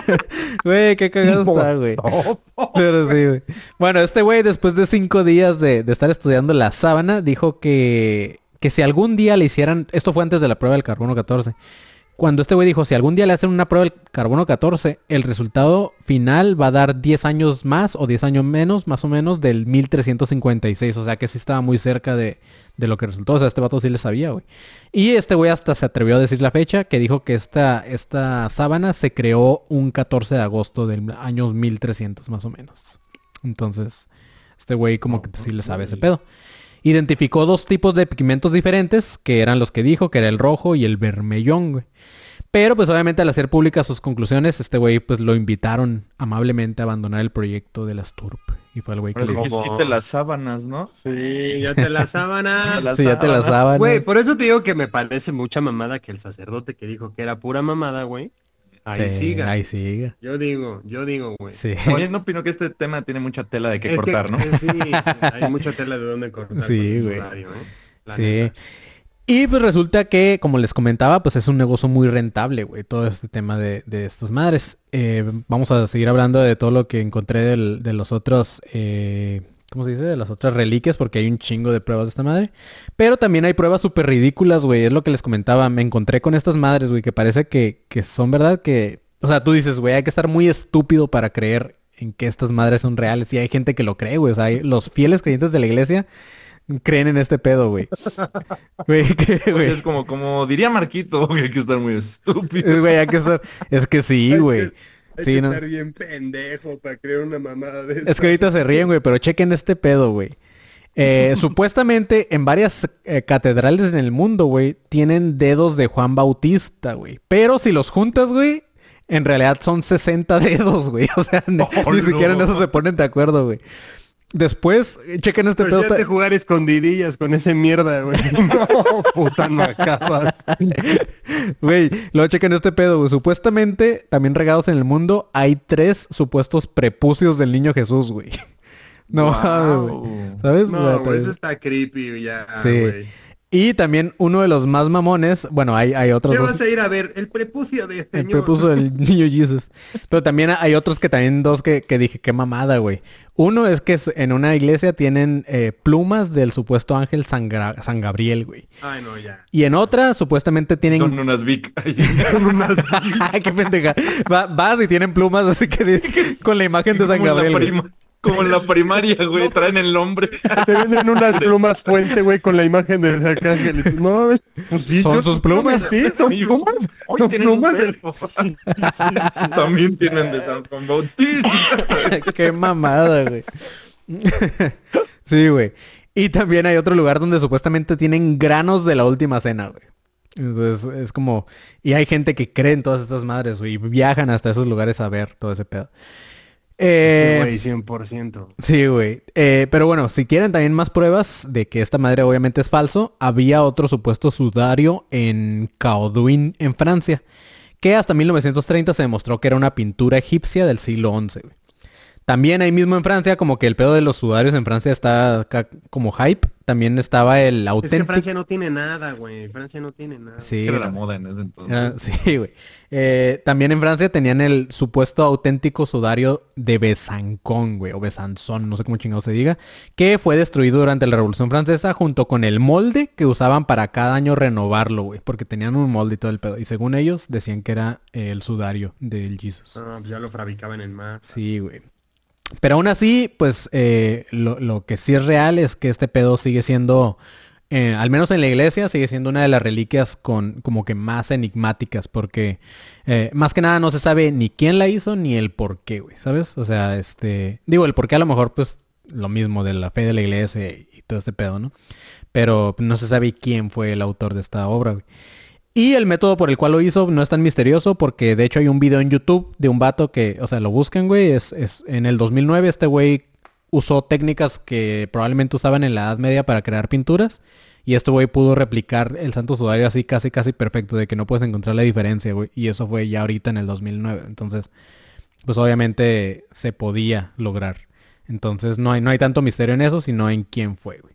Güey, qué cagado está, güey. Pero sí, güey. Bueno, este güey, después de cinco días de, de estar estudiando la sábana, dijo que, que si algún día le hicieran... Esto fue antes de la prueba del carbono catorce. Cuando este güey dijo, si algún día le hacen una prueba del carbono catorce, el resultado final va a dar diez años más o diez años menos, más o menos, del mil trescientos cincuenta y seis. O sea que sí estaba muy cerca de, de lo que resultó. O sea, este vato sí le sabía, güey. Y este güey hasta se atrevió a decir la fecha, que dijo que esta, esta sábana se creó un catorce de agosto del año mil trescientos, más o menos. Entonces, este güey como que pues, sí le sabe ese pedo. Identificó dos tipos de pigmentos diferentes, que eran los que dijo, que era el rojo y el vermellón, güey. Pero pues obviamente al hacer públicas sus conclusiones, este güey pues lo invitaron amablemente a abandonar el proyecto de las Turp. Y fue el güey que Pero le es dijo, que se quite las sábanas, ¿no? Sí, ya te la sábana. Las sí, ya te la sábanas. sábanas. Güey, por eso te digo que me parece mucha mamada que el sacerdote que dijo que era pura mamada, güey. Ahí Sí, siga. ahí siga. Yo digo, yo digo, güey. Sí. También opino que este tema tiene mucha tela de que Es que, cortar, ¿no? eh, sí, hay mucha tela de dónde cortar. Sí, con ese güey. usuario, ¿eh? La Sí. neta. Y pues resulta que, como les comentaba, pues es un negocio muy rentable, güey, todo este tema de, de estas madres. Eh, vamos a seguir hablando de todo lo que encontré del- de los otros, eh, ¿cómo se dice? De las otras reliquias, porque hay un chingo de pruebas de esta madre. Pero también hay pruebas súper ridículas, güey, es lo que les comentaba. Me encontré con estas madres, güey, que parece que, que son verdad que... O sea, tú dices, güey, hay que estar muy estúpido para creer en que estas madres son reales. Y hay gente que lo cree, güey. O sea, hay- los fieles creyentes de la iglesia creen en este pedo, güey. Güey, que, güey. Es como, como diría Marquito, que hay que estar muy estúpido. Eh, Güey, hay que estar... Es que sí, Hay güey. que- Hay Sí, que ¿no? estar bien pendejo para creer una mamada de Es estas. que ahorita se ríen, güey, pero chequen este pedo, güey. Eh, supuestamente en varias eh, catedrales en el mundo, güey, tienen dedos de Juan Bautista, güey. Pero si los juntas, güey, en realidad son sesenta dedos, güey. O sea, ni, Oh, ni no. siquiera en eso se ponen de acuerdo, güey. Después, eh, chequen este pedo. Imagínate está- jugar escondidillas con ese mierda, güey. No, puta, no acabas. Güey, luego chequen este pedo, güey. Supuestamente, también regados en el mundo, hay tres supuestos prepucios del niño Jesús, güey. No, mames, güey. ¿Sabes? O sea, No, güey, te- eso está creepy ya, Sí. güey. Y también uno de los más mamones, bueno, hay, hay otros ¿Qué dos. vas a ir a ver? El prepucio de El señor. prepucio del niño Jesus. Pero también hay otros que también dos que, que dije, qué mamada, güey. Uno es que es- en una iglesia tienen eh, plumas del supuesto ángel San, Gra- San Gabriel, güey. Ay, no, ya. Y en otra supuestamente tienen... Son unas Vic. ¡Qué pendeja! Va- vas y tienen plumas así que de- con la imagen de San Como la Gabriel, güey. prima. Como en la primaria, güey, traen el nombre. Te venden unas plumas fuente, güey, con la imagen del arcángel. No, es, pues sí, son yo, sus plumas. Sí, son plumas. Hoy Son tienen plumas un del- verbo. También tienen de San Juan Bautista. Qué mamada, güey. Sí, güey. Y también hay otro lugar donde supuestamente tienen granos de la última cena, güey. Entonces es como... Y hay gente que cree en todas estas madres, güey. Y viajan hasta esos lugares a ver todo ese pedo. Eh, Sí, güey, cien por ciento. Sí, güey. Eh, pero bueno, si quieren también más pruebas de que esta madre obviamente es falso, había otro supuesto sudario en Caudouin, en Francia, que hasta mil novecientos treinta se demostró que era una pintura egipcia del siglo once, güey. También ahí mismo en Francia, como que el pedo de los sudarios en Francia está acá como hype. También estaba el Es que auténtico... Francia no tiene nada, güey. Francia no tiene nada. Sí, Es que era la güey. moda en ese entonces. Ah, sí, güey. Eh, también en Francia tenían el supuesto auténtico sudario de Besancón, güey, o Besanzón, no sé cómo chingado se diga, que fue destruido durante la Revolución Francesa junto con el molde que usaban para cada año renovarlo, güey, porque tenían un molde y todo el pedo. Y según ellos decían que era eh, el sudario del Jesus. Ah, pues ya lo fabricaban en más. Sí, güey. Pero aún así, pues eh, lo, lo que sí es real es que este pedo sigue siendo, eh, al menos en la iglesia, sigue siendo una de las reliquias con como que más enigmáticas, porque eh, más que nada no se sabe ni quién la hizo ni el por qué, güey, ¿sabes? O sea, este, digo, el por qué a lo mejor, pues, lo mismo de la fe de la iglesia y, y todo este pedo, ¿no? Pero no se sabe quién fue el autor de esta obra, güey. Y el método por el cual lo hizo no es tan misterioso porque de hecho hay un video en YouTube de un vato que, o sea, lo buscan, güey, es, es en el dos mil nueve este güey usó técnicas que probablemente usaban en la Edad Media para crear pinturas y este güey pudo replicar el Santo Sudario así casi casi perfecto, de que no puedes encontrar la diferencia, güey, y eso fue ya ahorita en el dos mil nueve. Entonces, pues obviamente se podía lograr. Entonces no hay, no hay tanto misterio en eso, sino en quién fue, güey.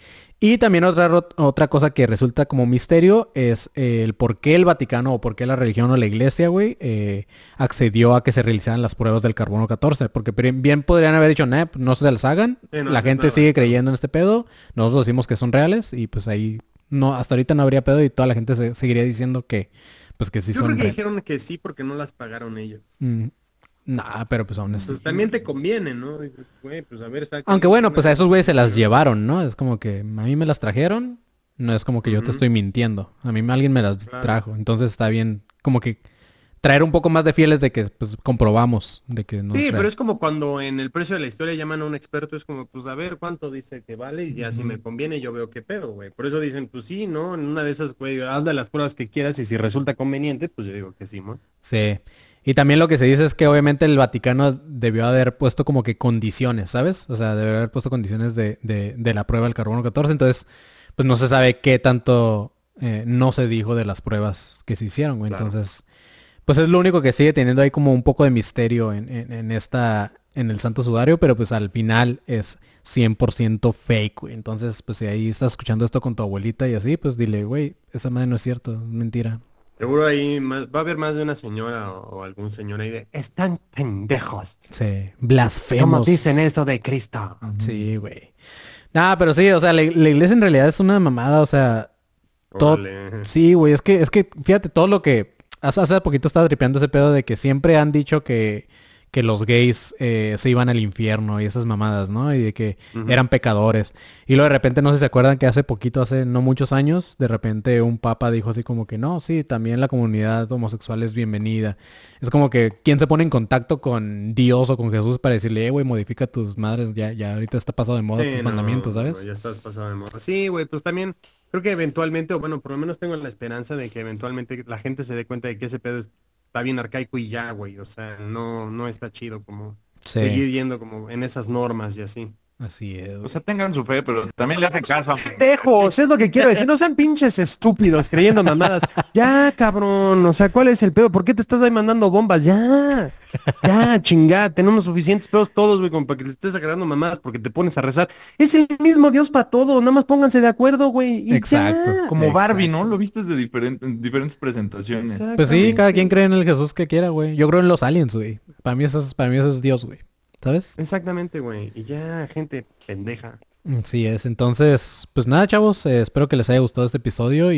Y también otra, ro- otra cosa que resulta como misterio es eh, el por qué el Vaticano o por qué la religión o la iglesia, güey, eh, accedió a que se realizaran las pruebas del carbono catorce. Porque pri- bien podrían haber dicho, "Nah, no se las hagan. Sí, no la haces gente nada, sigue claro. creyendo en este pedo. Nosotros decimos que son reales y pues ahí no, hasta ahorita no habría pedo y toda la gente se, seguiría diciendo que pues que sí Yo son creo que reales. dijeron que sí porque no las pagaron ellos. Mm, nah, pero pues aún así. Pues también te conviene, ¿no? Dices, güey, pues a ver, saca- Aunque bueno, pues a esos güeyes se las llevaron, ¿no? Es como que a mí me las trajeron, no es como que yo te Ujú. estoy mintiendo. A mí alguien me las Claro. trajo. Entonces está bien como que traer un poco más de fieles de que pues comprobamos de que no Sí, es real. pero es como cuando en el precio de la historia llaman a un experto, es como, pues a ver cuánto dice que vale y ya si me conviene yo veo qué pedo, güey. Por eso dicen, pues sí, ¿no? En una de esas, güey, haz de las pruebas que quieras y si resulta conveniente, pues yo digo que sí, ¿no? Sí. Y también lo que se dice es que obviamente el Vaticano debió haber puesto como que condiciones, ¿sabes? O sea, debió haber puesto condiciones de, de, de la prueba del carbono catorce. Entonces, pues no se sabe qué tanto eh, no se dijo de las pruebas que se hicieron, güey. Claro. Entonces, pues es lo único que sigue teniendo ahí como un poco de misterio en, en, en esta, en el Santo Sudario, pero pues al final es cien por ciento fake, güey. Entonces, pues si ahí estás escuchando esto con tu abuelita y así, pues dile, güey, esa madre no es cierto, es mentira. Seguro ahí más- va a haber más de una señora o, o algún señor ahí de, están pendejos. Sí, blasfemos. ¿Cómo dicen eso de Cristo? Sí, güey. Nah, pero sí, o sea, la, la iglesia en realidad es una mamada, o sea, todo... Órale. Sí, güey, es que, es que, fíjate, todo lo que... Hace, hace poquito estaba tripeando ese pedo de que siempre han dicho que, que los gays eh, se iban al infierno y esas mamadas, ¿no? Y de que Ujú. eran pecadores. Y luego de repente, no sé si se acuerdan que hace poquito, hace no muchos años, de repente un papa dijo así como que no, sí, también la comunidad homosexual es bienvenida. Es como que, ¿quién se pone en contacto con Dios o con Jesús para decirle, eh, güey, modifica tus madres, ya, ya ahorita está pasado de moda Sí, tus no, mandamientos, ¿sabes? no, ya estás pasado de moda. Sí, güey, pues también creo que eventualmente, o bueno, por lo menos tengo la esperanza de que eventualmente la gente se dé cuenta de que ese pedo está bien arcaico y ya, güey. O sea, no, no está chido como Sí, seguir yendo como en esas normas y así. así es. O güey. sea, tengan su fe, pero también le hacen caso a... Pendejos, es lo que quiero decir. No sean pinches estúpidos creyendo mamadas. Ya, cabrón. O sea, ¿cuál es el pedo? ¿Por qué te estás ahí mandando bombas? Ya. Ya, chingada. Tenemos suficientes pedos todos, güey, como para que le estés agarrando mamadas porque te pones a rezar. Es el mismo Dios para todo. Nada más pónganse de acuerdo, güey. y Exacto. ya. Como Barbie, ¿no? Exacto. Lo viste de diferentes, diferentes presentaciones. Pues sí, cada Exactamente. quien cree en el Jesús que quiera, güey. Yo creo en los aliens, güey. Para mí eso es, para mí eso es Dios, güey. ¿Sabes? Exactamente, güey. Y ya, gente pendeja. Sí es. Entonces, pues nada, chavos. eh, espero que les haya gustado este episodio y,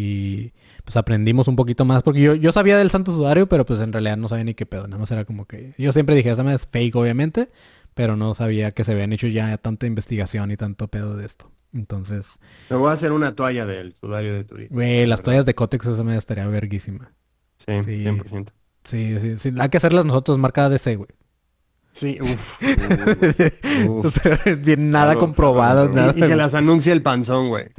y, pues aprendimos un poquito más. Porque yo, yo sabía del Santo Sudario, pero pues en realidad no sabía ni qué pedo. Nada más era como que... Yo siempre dije, esa madre es fake, obviamente. pero no sabía que se habían hecho ya tanta investigación y tanto pedo de esto. Entonces, Me voy a hacer una toalla del sudario de Turín. güey, las ¿verdad? toallas de Cotex esa me estaría verguísima. Sí, Sí. cien por ciento. Sí, sí, sí. Hay que hacerlas nosotros, marca D C, güey. Sí, uff. Uf, uf. Bien nada Algo, comprobado, algo, nada. Y, y que las anuncie el panzón, güey.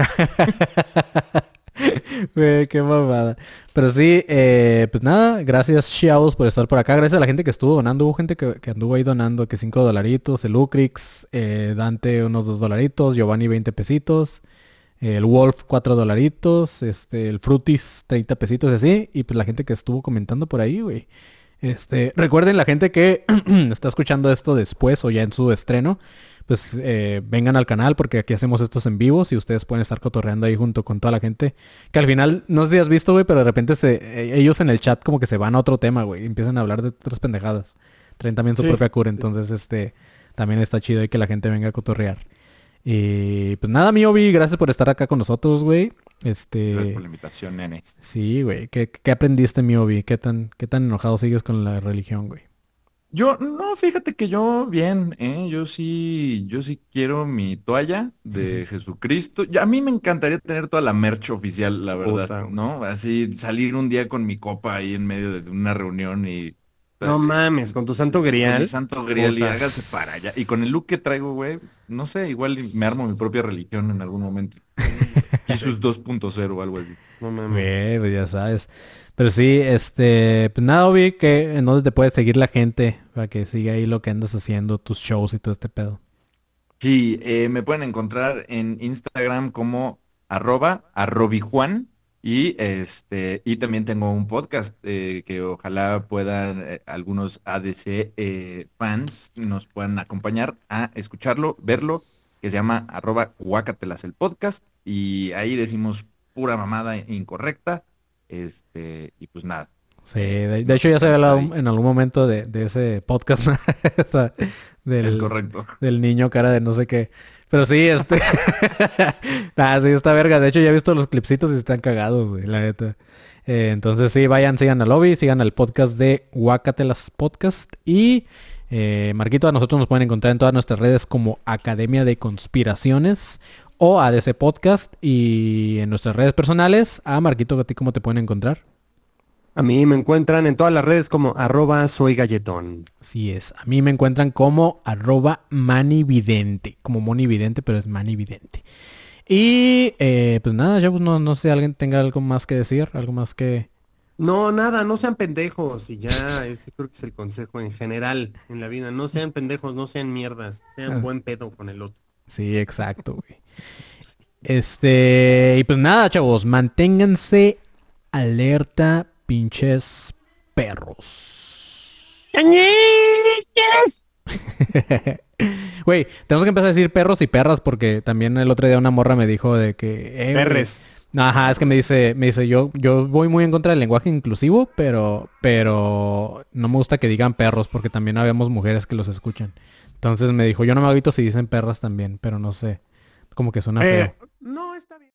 Güey, qué mamada. Pero sí, eh, pues nada, gracias chavos por estar por acá. Gracias a la gente que estuvo donando. Hubo gente que, que anduvo ahí donando, que cinco dolaritos, el Ucrix, eh, Dante unos dos dolaritos, Giovanni veinte pesitos, el Wolf cuatro dolaritos, este, el Frutis treinta pesitos y así. Y pues la gente que estuvo comentando por ahí, güey. Este, recuerden la gente que está escuchando esto después o ya en su estreno, pues eh, vengan al canal porque aquí hacemos estos en vivos y ustedes pueden estar cotorreando ahí junto con toda la gente. Que al final, no sé si has visto, güey, pero de repente se, eh, ellos en el chat como que se van a otro tema, güey, y empiezan a hablar de otras pendejadas. Traen también su Sí. propia cura, entonces este también está chido ahí que la gente venga a cotorrear. Y pues nada, mi Obi, gracias por estar acá con nosotros, güey. Este, Gracias por la invitación, nene. sí, güey. ¿Qué, qué aprendiste, mi Obi? ¿Qué tan, qué tan enojado sigues con la religión, güey? Yo, no, fíjate que yo bien, ¿eh? Yo sí, yo sí quiero mi toalla de Jesucristo. Ya, a mí me encantaría tener toda la merch oficial, la verdad, Puta, güey. ¿no? Así salir un día con mi copa ahí en medio de una reunión y No mames, con tu santo con mi grial. santo grial y Putas. hágase para allá. Y con el look que traigo, güey, no sé, igual y me armo mi propia religión en algún momento. Jesús dos punto cero o algo así. No mames. Güey, pues ya sabes. Pero sí, este, pues nada, Obi, que en dónde te puede seguir la gente para que siga ahí lo que andas haciendo, tus shows y todo este pedo. Sí, eh, me pueden encontrar en Instagram como arroba arrobijuan y este y también tengo un podcast eh, que ojalá puedan eh, algunos A D C eh, fans nos puedan acompañar a escucharlo, verlo, que se llama arroba guácatelas el podcast y ahí decimos pura mamada incorrecta, este y pues nada. Sí, de, de hecho ya se había hablado en algún momento de, de ese podcast, ¿no? O sea, del, Es correcto. del niño cara de no sé qué. Pero sí, este... Ah, sí, está verga. De hecho ya he visto los clipsitos y están cagados, güey, la neta. Eh, entonces sí, vayan, sigan al lobby, sigan al podcast de Guacatelas Podcast. Y, eh, Marquito, a nosotros nos pueden encontrar en todas nuestras redes como Academia de Conspiraciones o A D C Podcast. Y en nuestras redes personales, a Marquito, ¿a ti cómo te pueden encontrar? A mí me encuentran en todas las redes como arroba soy galletón. Así es. A mí me encuentran como arroba manividente. Como monividente, pero es manividente. Y eh, pues nada, ya pues no, no sé, alguien tenga algo más que decir, algo más que... No, nada, no sean pendejos. Y ya, ese creo que es el consejo en general en la vida. No sean pendejos, no sean mierdas. Sean Ah. buen pedo con el otro. Sí, exacto, güey. Este, y pues nada, chavos, manténganse alerta, pinches perros. Güey, tenemos que empezar a decir perros y perras porque también el otro día una morra me dijo de que... eh, güey, Perres. ajá, es que me dice, me dice, yo, yo voy muy en contra del lenguaje inclusivo, pero, pero no me gusta que digan perros porque también habemos mujeres que los escuchan. Entonces me dijo, yo no me agüito si dicen perras también, pero no sé, como que suena Eh, feo. no,